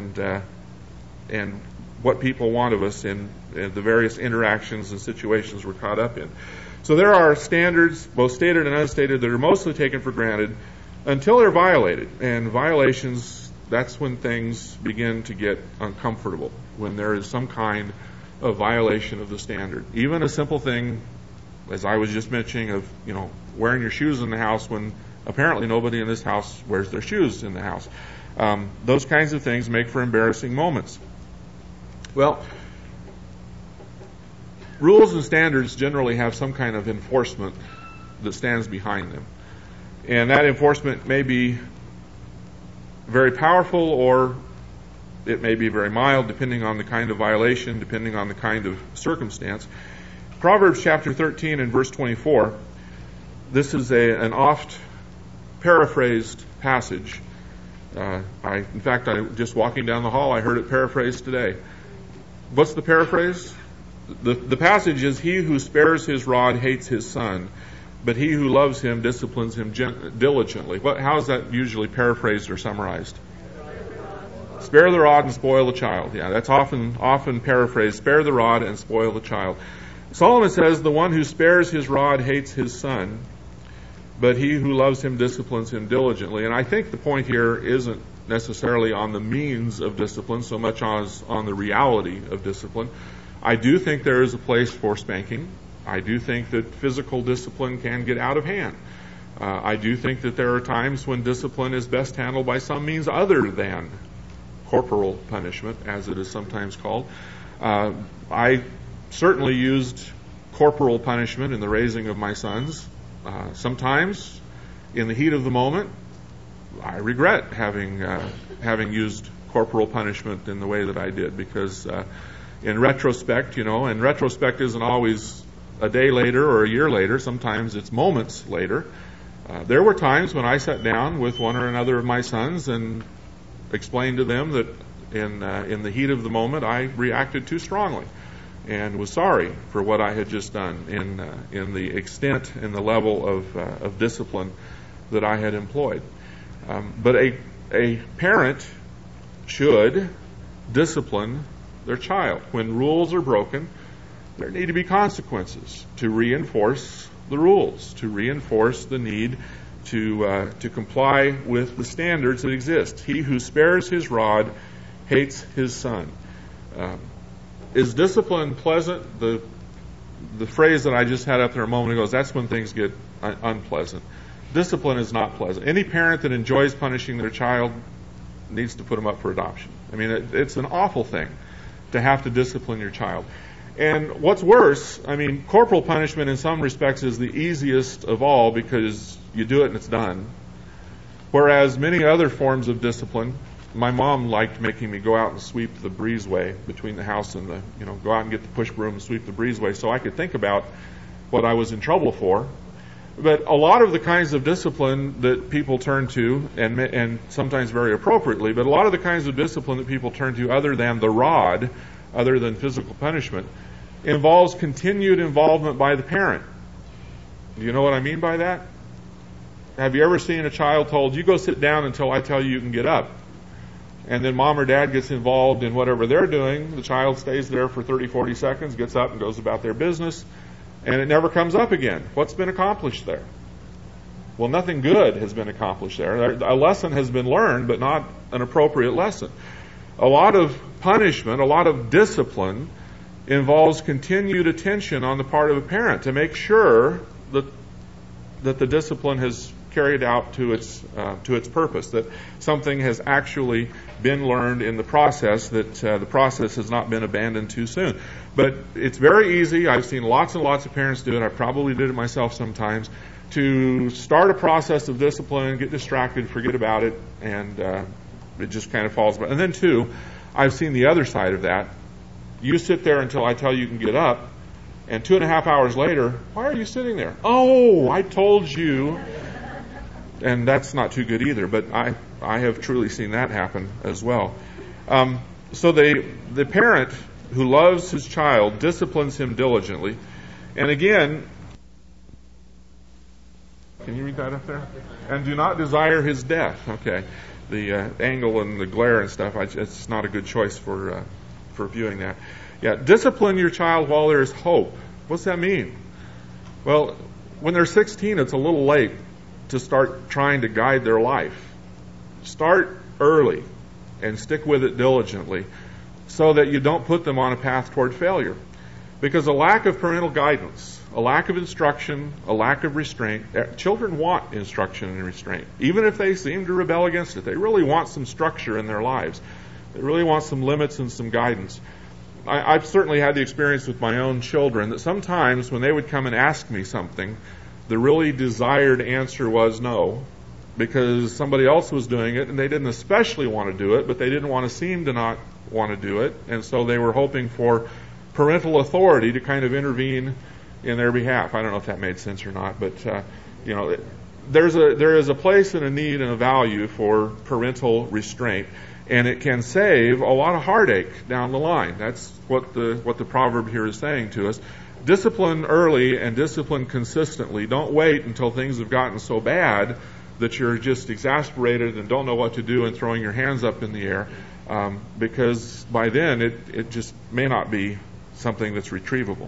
and what people want of us in the various interactions and situations we're caught up in. So there are standards, both stated and unstated, that are mostly taken for granted until they're violated. And violations, that's when things begin to get uncomfortable, when there is some kind a violation of the standard. Even a simple thing, as I was just mentioning, of wearing your shoes in the house when apparently nobody in this house wears their shoes in the house. Those kinds of things make for embarrassing moments. Well, rules and standards generally have some kind of enforcement that stands behind them. And that enforcement may be very powerful, or it may be very mild, depending on the kind of violation, depending on the kind of circumstance. Proverbs chapter 13 and verse 24, this is an oft paraphrased passage. In fact, just walking down the hall, I heard it paraphrased today. What's the paraphrase? The passage is, "He who spares his rod hates his son, but he who loves him disciplines him diligently." How is that usually paraphrased or summarized? Spare the rod and spoil the child. Yeah, that's often paraphrased. Spare the rod and spoil the child. Solomon says, "The one who spares his rod hates his son, but he who loves him disciplines him diligently." And I think the point here isn't necessarily on the means of discipline so much as on the reality of discipline. I do think there is a place for spanking. I do think that physical discipline can get out of hand. I do think that there are times when discipline is best handled by some means other than corporal punishment, as it is sometimes called. I certainly used corporal punishment in the raising of my sons. Sometimes, in the heat of the moment, I regret having used corporal punishment in the way that I did, because in retrospect, and retrospect isn't always a day later or a year later. Sometimes it's moments later. There were times when I sat down with one or another of my sons and explained to them that in the heat of the moment I reacted too strongly and was sorry for what I had just done in the extent and the level of discipline that I had employed. But a parent should discipline their child. When rules are broken, there need to be consequences to reinforce the rules, to reinforce the need to comply with the standards that exist. He who spares his rod hates his son. Is discipline pleasant? The phrase that I just had up there a moment ago is, that's when things get unpleasant. Discipline is not pleasant. Any parent that enjoys punishing their child needs to put them up for adoption. I mean, it's an awful thing to have to discipline your child. And what's worse, corporal punishment in some respects is the easiest of all, because you do it and it's done. Whereas many other forms of discipline, my mom liked making me go out and sweep the breezeway between the house and go out and get the push broom and sweep the breezeway so I could think about what I was in trouble for. But a lot of the kinds of discipline that people turn to, and sometimes very appropriately, but a lot of the kinds of discipline that people turn to other than the rod, other than physical punishment, involves continued involvement by the parent. Do you know what I mean by that? Have you ever seen a child told, "You go sit down until I tell you can get up"? And then mom or dad gets involved in whatever they're doing. The child stays there for 30, 40 seconds, gets up and goes about their business, and it never comes up again. What's been accomplished there? Well, nothing good has been accomplished there. A lesson has been learned, but not an appropriate lesson. A lot of punishment, a lot of discipline involves continued attention on the part of a parent to make sure that the discipline has carried out to its purpose, that something has actually been learned in the process, that the process has not been abandoned too soon. But it's very easy. I've seen lots and lots of parents do it. I probably did it myself sometimes, to start a process of discipline, get distracted, forget about it, and it just kind of falls apart. And then, too, I've seen the other side of that. You sit there until I tell you can get up, and 2.5 hours later, why are you sitting there? Oh, I told you. And that's not too good either, but I have truly seen that happen as well. So the parent who loves his child disciplines him diligently. And again, can you read that up there? And do not desire his death. Okay. The angle and the glare and stuff, it's not a good choice for viewing that. Yeah, discipline your child while there is hope. What's that mean? Well, when they're 16, it's a little late to start trying to guide their life. Start early and stick with it diligently so that you don't put them on a path toward failure. Because a lack of parental guidance, a lack of instruction, a lack of restraint, children want instruction and restraint. Even if they seem to rebel against it, they really want some structure in their lives. They really want some limits and some guidance. I've certainly had the experience with my own children that sometimes when they would come and ask me something, the really desired answer was no, because somebody else was doing it and they didn't especially want to do it, but they didn't want to seem to not want to do it, and so they were hoping for parental authority to kind of intervene in their behalf. I don't know if that made sense or not, but there is a place and a need and a value for parental restraint, and it can save a lot of heartache down the line. That's what the proverb here is saying to us. Discipline early and discipline consistently. Don't wait until things have gotten so bad that you're just exasperated and don't know what to do and throwing your hands up in the air, because by then it just may not be something that's retrievable.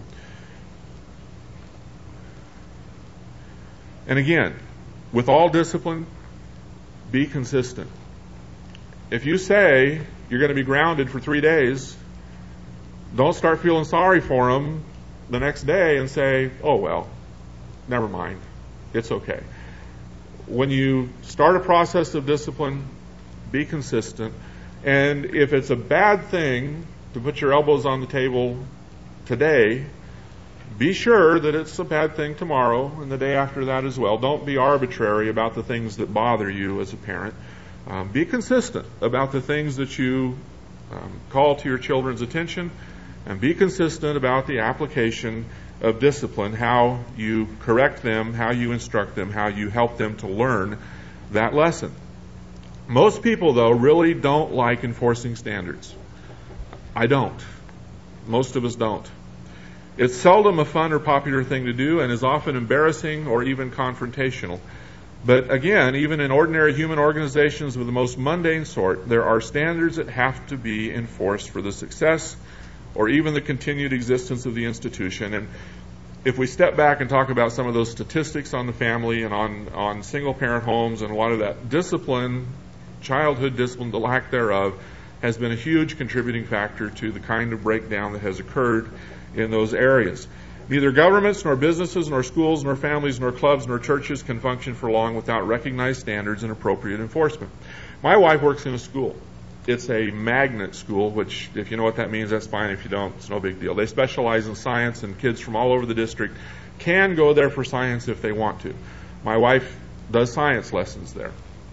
And again, with all discipline, be consistent. If you say you're going to be grounded for 3 days, don't start feeling sorry for them the next day and say, oh, well, never mind, it's okay. When you start a process of discipline, be consistent. And if it's a bad thing to put your elbows on the table today, be sure that it's a bad thing tomorrow and the day after that as well. Don't be arbitrary about the things that bother you as a parent. Be consistent about the things that you call to your children's attention, and be consistent about the application of discipline, how you correct them, how you instruct them, how you help them to learn that lesson. Most people, though, really don't like enforcing standards. I don't. Most of us don't. It's seldom a fun or popular thing to do and is often embarrassing or even confrontational. But again, even in ordinary human organizations of the most mundane sort, there are standards that have to be enforced for the success or even the continued existence of the institution. And if we step back and talk about some of those statistics on the family and on single-parent homes and a lot of that discipline, childhood discipline, the lack thereof, has been a huge contributing factor to the kind of breakdown that has occurred in those areas. Neither governments, nor businesses, nor schools, nor families, nor clubs, nor churches can function for long without recognized standards and appropriate enforcement. My wife works in a school. It's a magnet school, which, if you know what that means, that's fine. If you don't, it's no big deal. They specialize in science, and kids from all over the district can go there for science if they want to. My wife does science lessons there.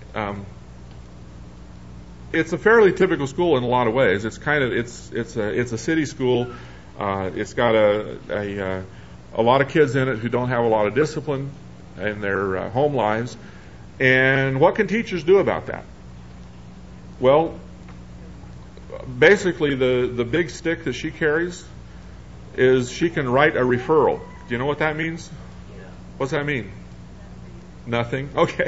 It's a fairly typical school in a lot of ways. It's a city school. It's got a lot of kids in it who don't have a lot of discipline in their home lives. And what can teachers do about that? Well, basically the big stick that she carries is she can write a referral. Do you know what that means? Yeah. What's that mean? Nothing? Okay.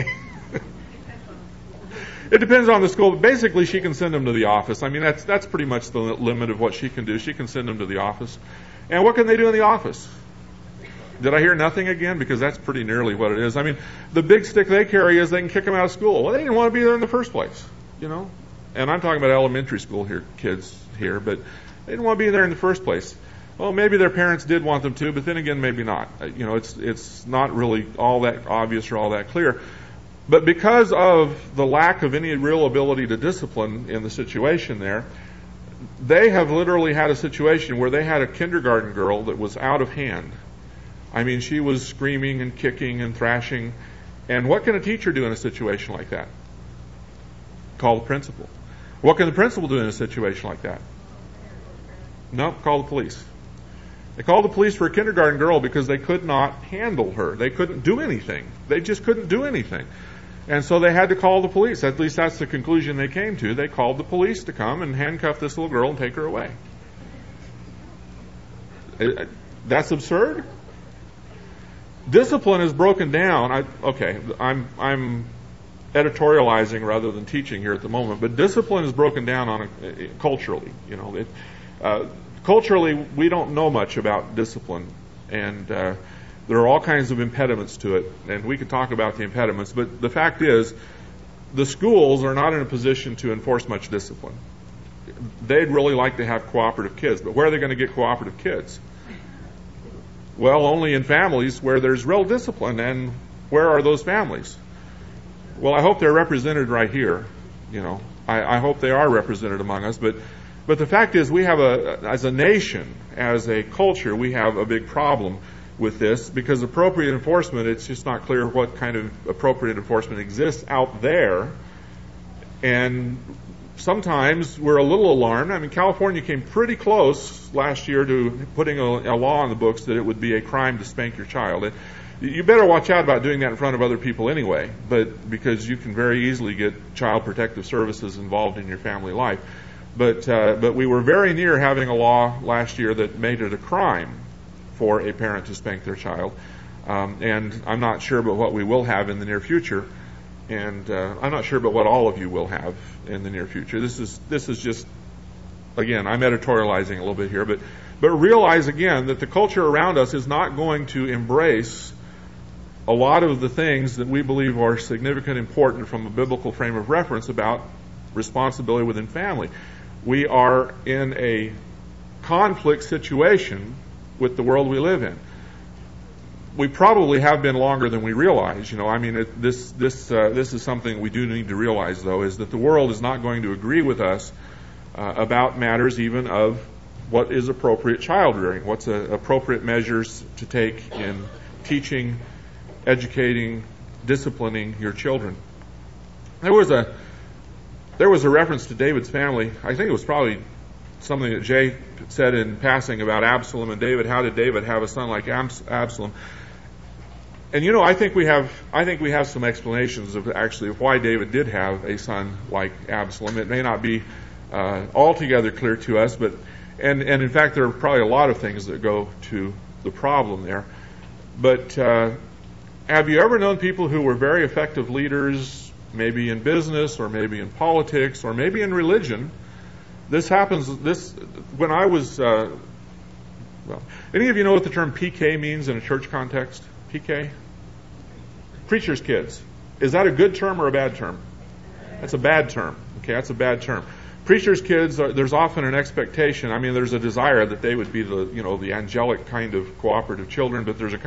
It depends on the school, but basically she can send them to the office. I mean, that's pretty much the limit of what she can do. She can send them to the office. And what can they do in the office? Did I hear nothing again? Because that's pretty nearly what it is. I mean, the big stick they carry is they can kick them out of school. Well, they didn't want to be there in the first place, you know. And I'm talking about elementary school kids here, but they didn't want to be there in the first place. Well, maybe their parents did want them to, but then again, maybe not. You know, it's not really all that obvious or all that clear. But because of the lack of any real ability to discipline in the situation there, they have literally had a situation where they had a kindergarten girl that was out of hand. I mean, she was screaming and kicking and thrashing. And what can a teacher do in a situation like that? Call the principal. What can the principal do in a situation like that? No, call the police. They called the police for a kindergarten girl because they could not handle her. They couldn't do anything. They just couldn't do anything. And so they had to call the police. At least that's the conclusion they came to. They called the police to come and handcuff this little girl and take her away. That's absurd. Discipline is broken down. I'm editorializing rather than teaching here at the moment, but discipline is broken down culturally. You know, culturally we don't know much about discipline, and there are all kinds of impediments to it, and we could talk about the impediments, but the fact is the schools are not in a position to enforce much discipline. they'd really like to have cooperative kids. But where are they going to get cooperative kids? Well, only in families where there's real discipline. And where are those families? Well, I hope they're represented right here. I hope they are represented among us. But the fact is, we have as a nation, as a culture, we have a big problem with this, because appropriate enforcement, it's just not clear what kind of appropriate enforcement exists out there. And sometimes we're a little alarmed. I mean, California came pretty close last year to putting a law on the books that it would be a crime to spank your child. You better watch out about doing that in front of other people anyway, because you can very easily get Child Protective Services involved in your family life. But we were very near having a law last year that made it a crime for a parent to spank their child. And I'm not sure about what we will have in the near future. And I'm not sure about what all of you will have in the near future. This is just, again, I'm editorializing a little bit here, but realize again that the culture around us is not going to embrace a lot of the things that we believe are significant, important from a biblical frame of reference about responsibility within family. We are in a conflict situation with the world we live in. We probably have been longer than we realize. This is something we do need to realize, though, is that the world is not going to agree with us about matters even of what is appropriate child rearing, what's appropriate measures to take in teaching, educating, disciplining your children. There was a reference to David's family. I think it was probably something that Jay said in passing about Absalom and David. How did David have a son like Absalom? And I think we have some explanations of why David did have a son like Absalom. It may not be altogether clear to us, and in fact there are probably a lot of things that go to the problem there. But have you ever known people who were very effective leaders, maybe in business or maybe in politics or maybe in religion? This happens. When I was, any of you know what the term PK means in a church context? PK? Preacher's kids. Is that a good term or a bad term? That's a bad term. Okay, that's a bad term. Preacher's kids, there's often an expectation. I mean, there's a desire that they would be the angelic kind of cooperative children, but there's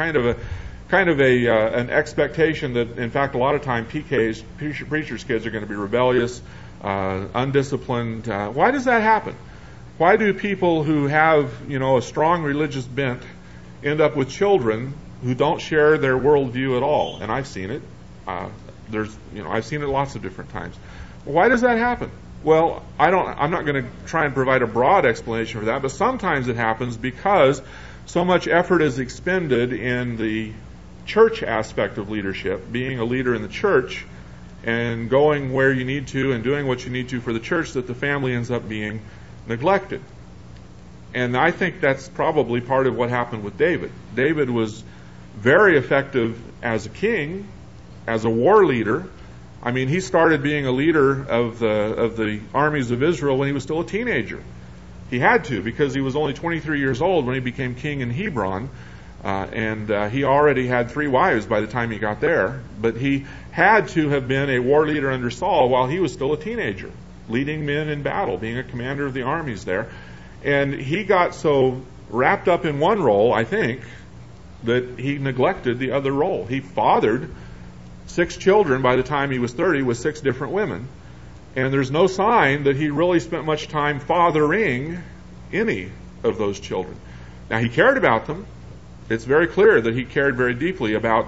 an expectation that, in fact, a lot of time preacher's kids are going to be rebellious, undisciplined. Why does that happen? Why do people who have, a strong religious bent end up with children who don't share their worldview at all? And I've seen it. I've seen it lots of different times. Why does that happen? Well, I'm not going to try and provide a broad explanation for that, but sometimes it happens because so much effort is expended in the church aspect of leadership, being a leader in the church and going where you need to and doing what you need to for the church, that the family ends up being neglected. And I think that's probably part of what happened with David. David was very effective as a king, as a war leader. I mean, he started being a leader of the armies of Israel when he was still a teenager. He had to, because he was only 23 years old when he became king in Hebron. And he already had 3 wives by the time he got there. But he had to have been a war leader under Saul while he was still a teenager, leading men in battle, being a commander of the armies there. And he got so wrapped up in one role, I think, that he neglected the other role. He fathered 6 children by the time he was 30 with 6 different women. And there's no sign that he really spent much time fathering any of those children. Now, he cared about them. It's very clear that he cared very deeply about,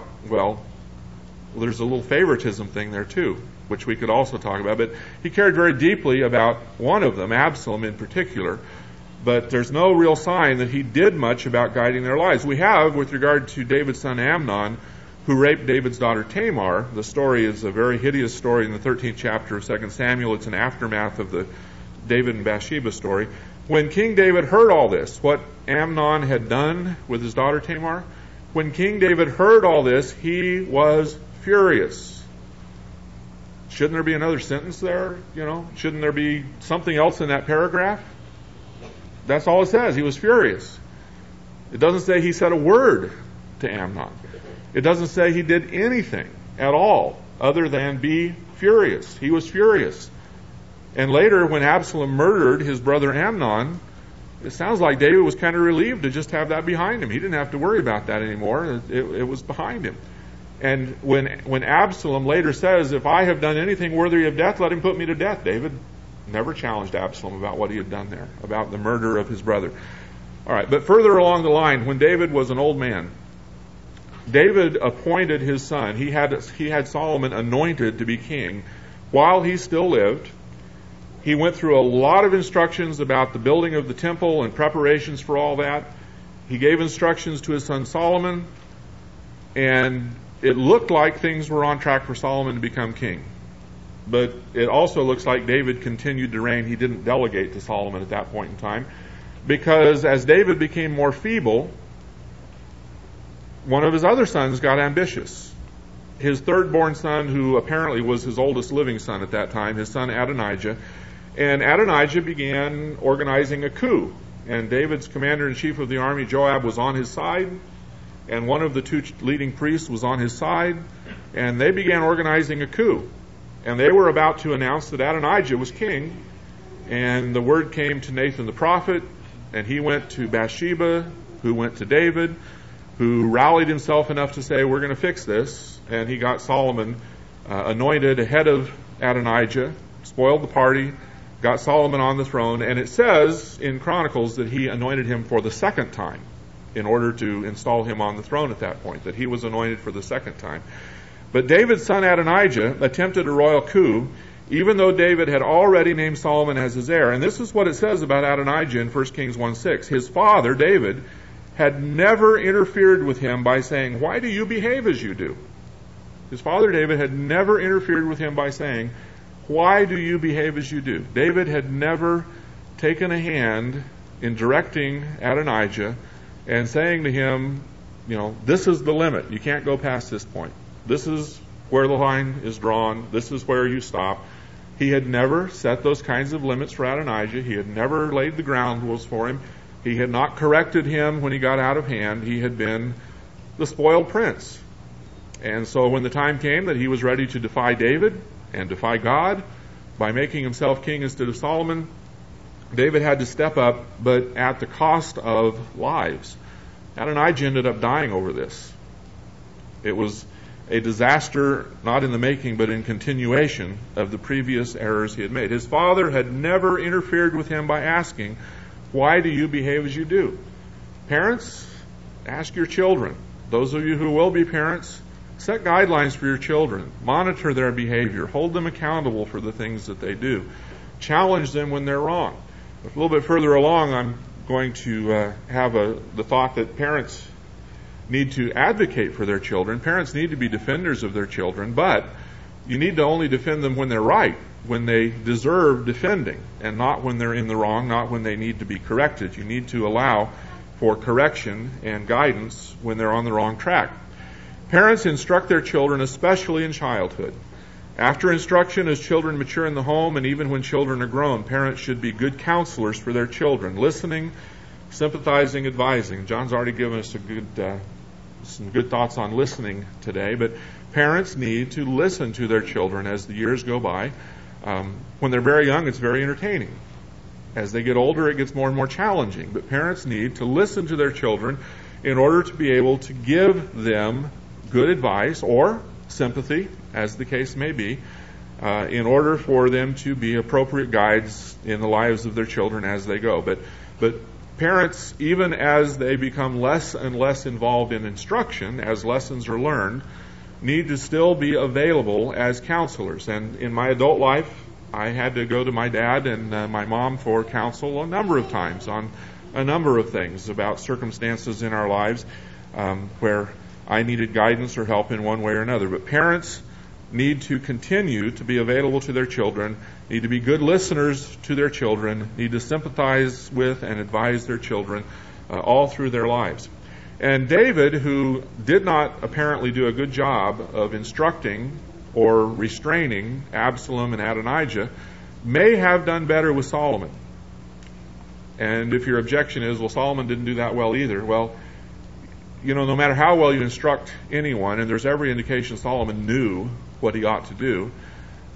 there's a little favoritism thing there too, which we could also talk about. But he cared very deeply about one of them, Absalom in particular. But there's no real sign that he did much about guiding their lives. We have, with regard to David's son Amnon, who raped David's daughter Tamar. The story is a very hideous story in the 13th chapter of 2 Samuel. It's an aftermath of the David and Bathsheba story. When King David heard all this, what Amnon had done with his daughter Tamar, when King David heard all this, he was furious. Shouldn't there be another sentence there? Shouldn't there be something else in that paragraph? That's all it says. He was furious. It doesn't say he said a word to Amnon. It doesn't say he did anything at all other than be furious. He was furious. And later, when Absalom murdered his brother Amnon, it sounds like David was kind of relieved to just have that behind him. He didn't have to worry about that anymore. It was behind him. And when Absalom later says, if I have done anything worthy of death, let him put me to death, David never challenged Absalom about what he had done there, about the murder of his brother. All right, but further along the line, when David was an old man, David appointed his son. He had Solomon anointed to be king while he still lived. He went through a lot of instructions about the building of the temple and preparations for all that. He gave instructions to his son Solomon, and it looked like things were on track for Solomon to become king. But it also looks like David continued to reign. He didn't delegate to Solomon at that point in time, because as David became more feeble, one of his other sons got ambitious. His third-born son, who apparently was his oldest living son at that time, his son Adonijah. And Adonijah began organizing a coup. And David's commander-in-chief of the army, Joab, was on his side. And one of the two leading priests was on his side. And they began organizing a coup. And they were about to announce that Adonijah was king. And the word came to Nathan the prophet. And he went to Bathsheba, who went to David, who rallied himself enough to say, we're going to fix this. And he got Solomon anointed ahead of Adonijah, spoiled the party, got Solomon on the throne. And it says in Chronicles that he anointed him for the second time in order to install him on the throne at that point, that he was anointed for the second time. But David's son Adonijah attempted a royal coup, even though David had already named Solomon as his heir. And this is what it says about Adonijah in 1 Kings 1:6. His father, David, had never interfered with him by saying, why do you behave as you do? His father David had never interfered with him by saying, why do you behave as you do? David had never taken a hand in directing Adonijah and saying to him, this is the limit. You can't go past this point. This is where the line is drawn. This is where you stop. He had never set those kinds of limits for Adonijah. He had never laid the ground rules for him. He had not corrected him when he got out of hand. He had been the spoiled prince. And so when the time came that he was ready to defy David and defy God by making himself king instead of Solomon, David had to step up, but at the cost of lives. Adonijah ended up dying over this. It was a disaster, not in the making, but in continuation of the previous errors he had made. His father had never interfered with him by asking, why do you behave as you do? Parents, ask your children. Those of you who will be parents, set guidelines for your children. Monitor their behavior. Hold them accountable for the things that they do. Challenge them when they're wrong. A little bit further along, I'm going to have the thought that parents need to advocate for their children. Parents need to be defenders of their children, but you need to only defend them when they're right, when they deserve defending, and not when they're in the wrong, not when they need to be corrected. You need to allow for correction and guidance when they're on the wrong track. Parents instruct their children, especially in childhood. After instruction, as children mature in the home, and even when children are grown, parents should be good counselors for their children, listening, sympathizing, advising. John's already given us some good thoughts on listening today, but parents need to listen to their children as the years go by. When they're very young, it's very entertaining. As they get older, it gets more and more challenging. But parents need to listen to their children in order to be able to give them good advice or sympathy, as the case may be, in order for them to be appropriate guides in the lives of their children as they go. But parents, even as they become less and less involved in instruction, as lessons are learned, need to still be available as counselors. And in my adult life, I had to go to my dad and my mom for counsel a number of times on a number of things about circumstances in our lives where I needed guidance or help in one way or another. But parents need to continue to be available to their children, need to be good listeners to their children, need to sympathize with and advise their children all through their lives. And David, who did not apparently do a good job of instructing or restraining Absalom and Adonijah, may have done better with Solomon. And if your objection is, well, Solomon didn't do that well either, well, no matter how well you instruct anyone, and there's every indication Solomon knew what he ought to do,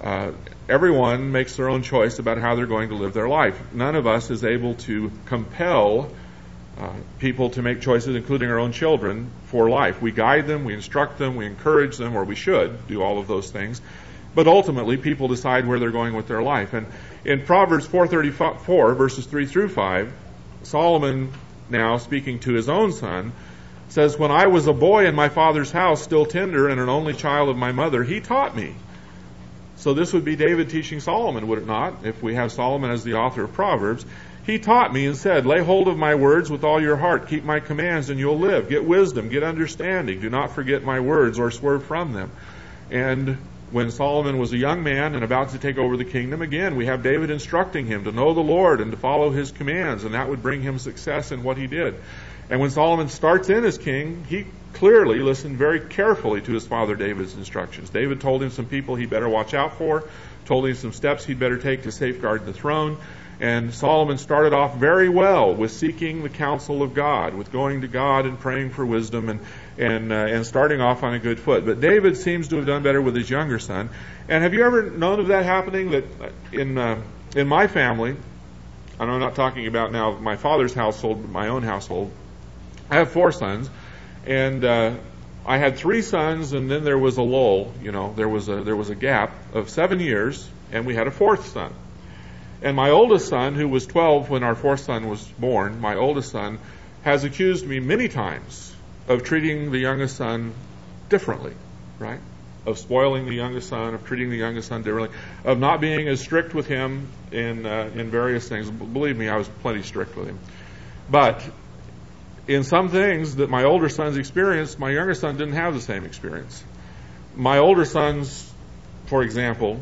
Everyone makes their own choice about how they're going to live their life. None of us is able to compel people to make choices, including our own children, for life. We guide them, we instruct them, we encourage them, or we should do all of those things. But ultimately, people decide where they're going with their life. And in Proverbs 4:34, verses 3 through 5, Solomon, now speaking to his own son, says, "When I was a boy in my father's house, still tender and an only child of my mother, he taught me." So this would be David teaching Solomon, would it not, if we have Solomon as the author of Proverbs? "He taught me and said, 'Lay hold of my words with all your heart. Keep my commands and you'll live. Get wisdom, get understanding. Do not forget my words or swerve from them.'" And when Solomon was a young man and about to take over the kingdom, again, we have David instructing him to know the Lord and to follow his commands, and that would bring him success in what he did. And when Solomon starts in as king, he clearly listened very carefully to his father David's instructions. David told him some people he'd better watch out for, told him some steps he'd better take to safeguard the throne. And Solomon started off very well with seeking the counsel of God, with going to God and praying for wisdom and starting off on a good foot. But David seems to have done better with his younger son. And have you ever known of that happening? That in my family, and I'm not talking about now my father's household, but my own household, I have 4 sons, and I had 3 sons, and then there was a lull. There was a gap of 7 years, and we had a 4th son. And my oldest son, who was 12 when our 4th son was born, my oldest son, has accused me many times of treating the youngest son differently, right? Of spoiling the youngest son, of treating the youngest son differently, of not being as strict with him in various things. Believe me, I was plenty strict with him. But in some things that my older sons experienced, my younger son didn't have the same experience. My older sons, for example,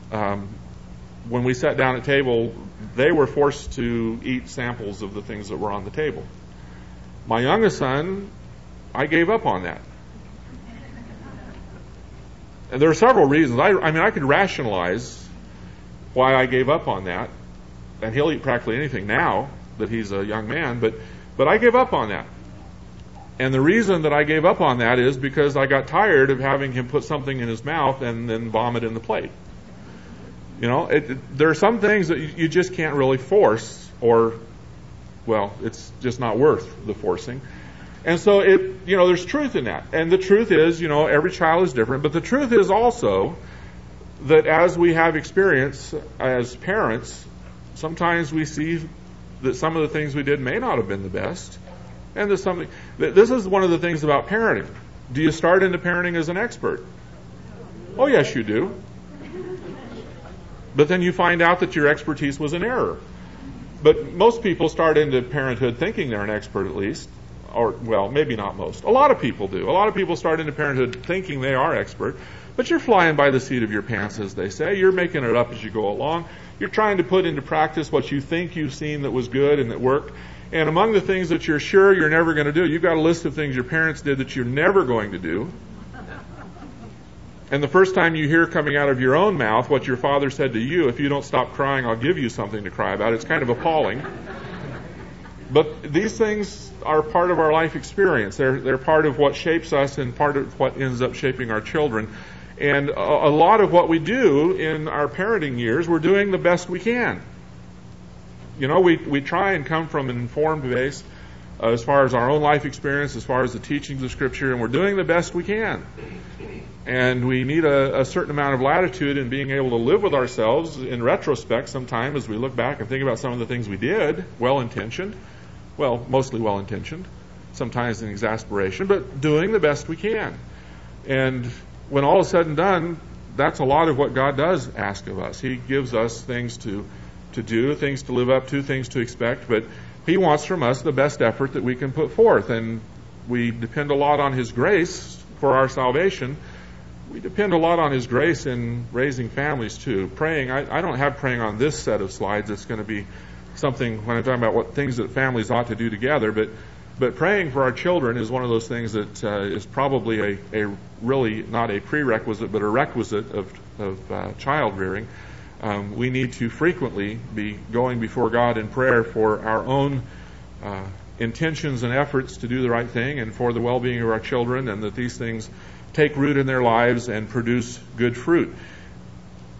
when we sat down at table, they were forced to eat samples of the things that were on the table. My youngest son, I gave up on that. And there are several reasons. I could rationalize why I gave up on that, and he'll eat practically anything now that he's a young man, but I gave up on that. And the reason that I gave up on that is because I got tired of having him put something in his mouth and then vomit in the plate. There are some things that you just can't really force, or, well, it's just not worth the forcing. And so there's truth in that. And the truth is, every child is different, but the truth is also that as we have experience as parents, sometimes we see that some of the things we did may not have been the best. And this is one of the things about parenting. Do you start into parenting as an expert? Oh, yes, you do. But then you find out that your expertise was an error. But most people start into parenthood thinking they're an expert, at least. Or, well, maybe not most. A lot of people do. A lot of people start into parenthood thinking they are expert. But you're flying by the seat of your pants, as they say. You're making it up as you go along. You're trying to put into practice what you think you've seen that was good and that worked. And among the things that you're sure you're never going to do, you've got a list of things your parents did that you're never going to do. And the first time you hear coming out of your own mouth what your father said to you, "If you don't stop crying, I'll give you something to cry about," it's kind of appalling. But these things are part of our life experience. They're part of what shapes us and part of what ends up shaping our children. And a lot of what we do in our parenting years, we're doing the best we can. We try and come from an informed base as far as our own life experience, as far as the teachings of Scripture, and we're doing the best we can. And we need a certain amount of latitude in being able to live with ourselves in retrospect sometime as we look back and think about some of the things we did, well-intentioned, mostly well-intentioned, sometimes in exasperation, but doing the best we can. And when all is said and done, that's a lot of what God does ask of us. He gives us things to do, things to live up to, things to expect, but He wants from us the best effort that we can put forth. And we depend a lot on His grace for our salvation. We depend a lot on His grace in raising families too. Praying, I don't have praying on this set of slides. It's going to be something when I'm talking about what things that families ought to do together, but praying for our children is one of those things that is probably a really not a prerequisite, but a requisite of child rearing. We need to frequently be going before God in prayer for our own intentions and efforts to do the right thing and for the well-being of our children, and that these things take root in their lives and produce good fruit.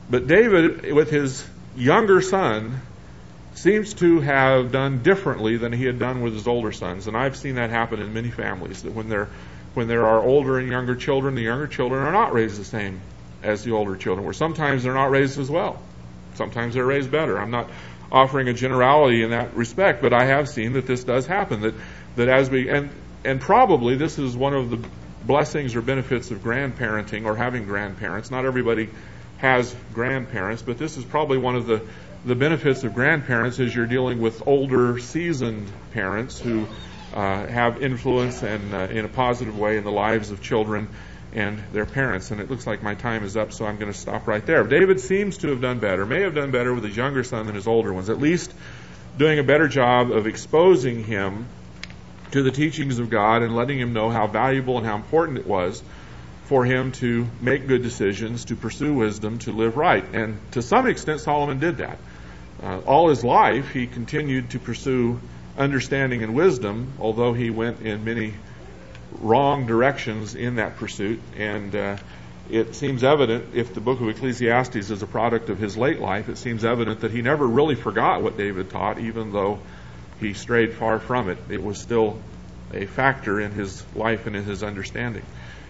But David, with his younger son, seems to have done differently than he had done with his older sons. And I've seen that happen in many families, that when there are older and younger children, the younger children are not raised the same as the older children were. Sometimes they're not raised as well. Sometimes they're raised better. I'm not offering a generality in that respect, but I have seen that this does happen, that as we, and probably this is one of the blessings or benefits of grandparenting or having grandparents. Not everybody has grandparents, but this is probably one of the benefits of grandparents, is you're dealing with older, seasoned parents who have influence and in a positive way in the lives of children and their parents. And it looks like my time is up, so I'm going to stop right there. David seems to have done better, may have done better with his younger son than his older ones, at least doing a better job of exposing him to the teachings of God and letting him know how valuable and how important it was for him to make good decisions, to pursue wisdom, to live right. And to some extent, Solomon did that. All his life, he continued to pursue understanding and wisdom, although he went in many wrong directions in that pursuit. And it seems evident, if the book of Ecclesiastes is a product of his late life, it seems evident that he never really forgot what David taught, even though he strayed far from it. It was still a factor in his life and in his understanding.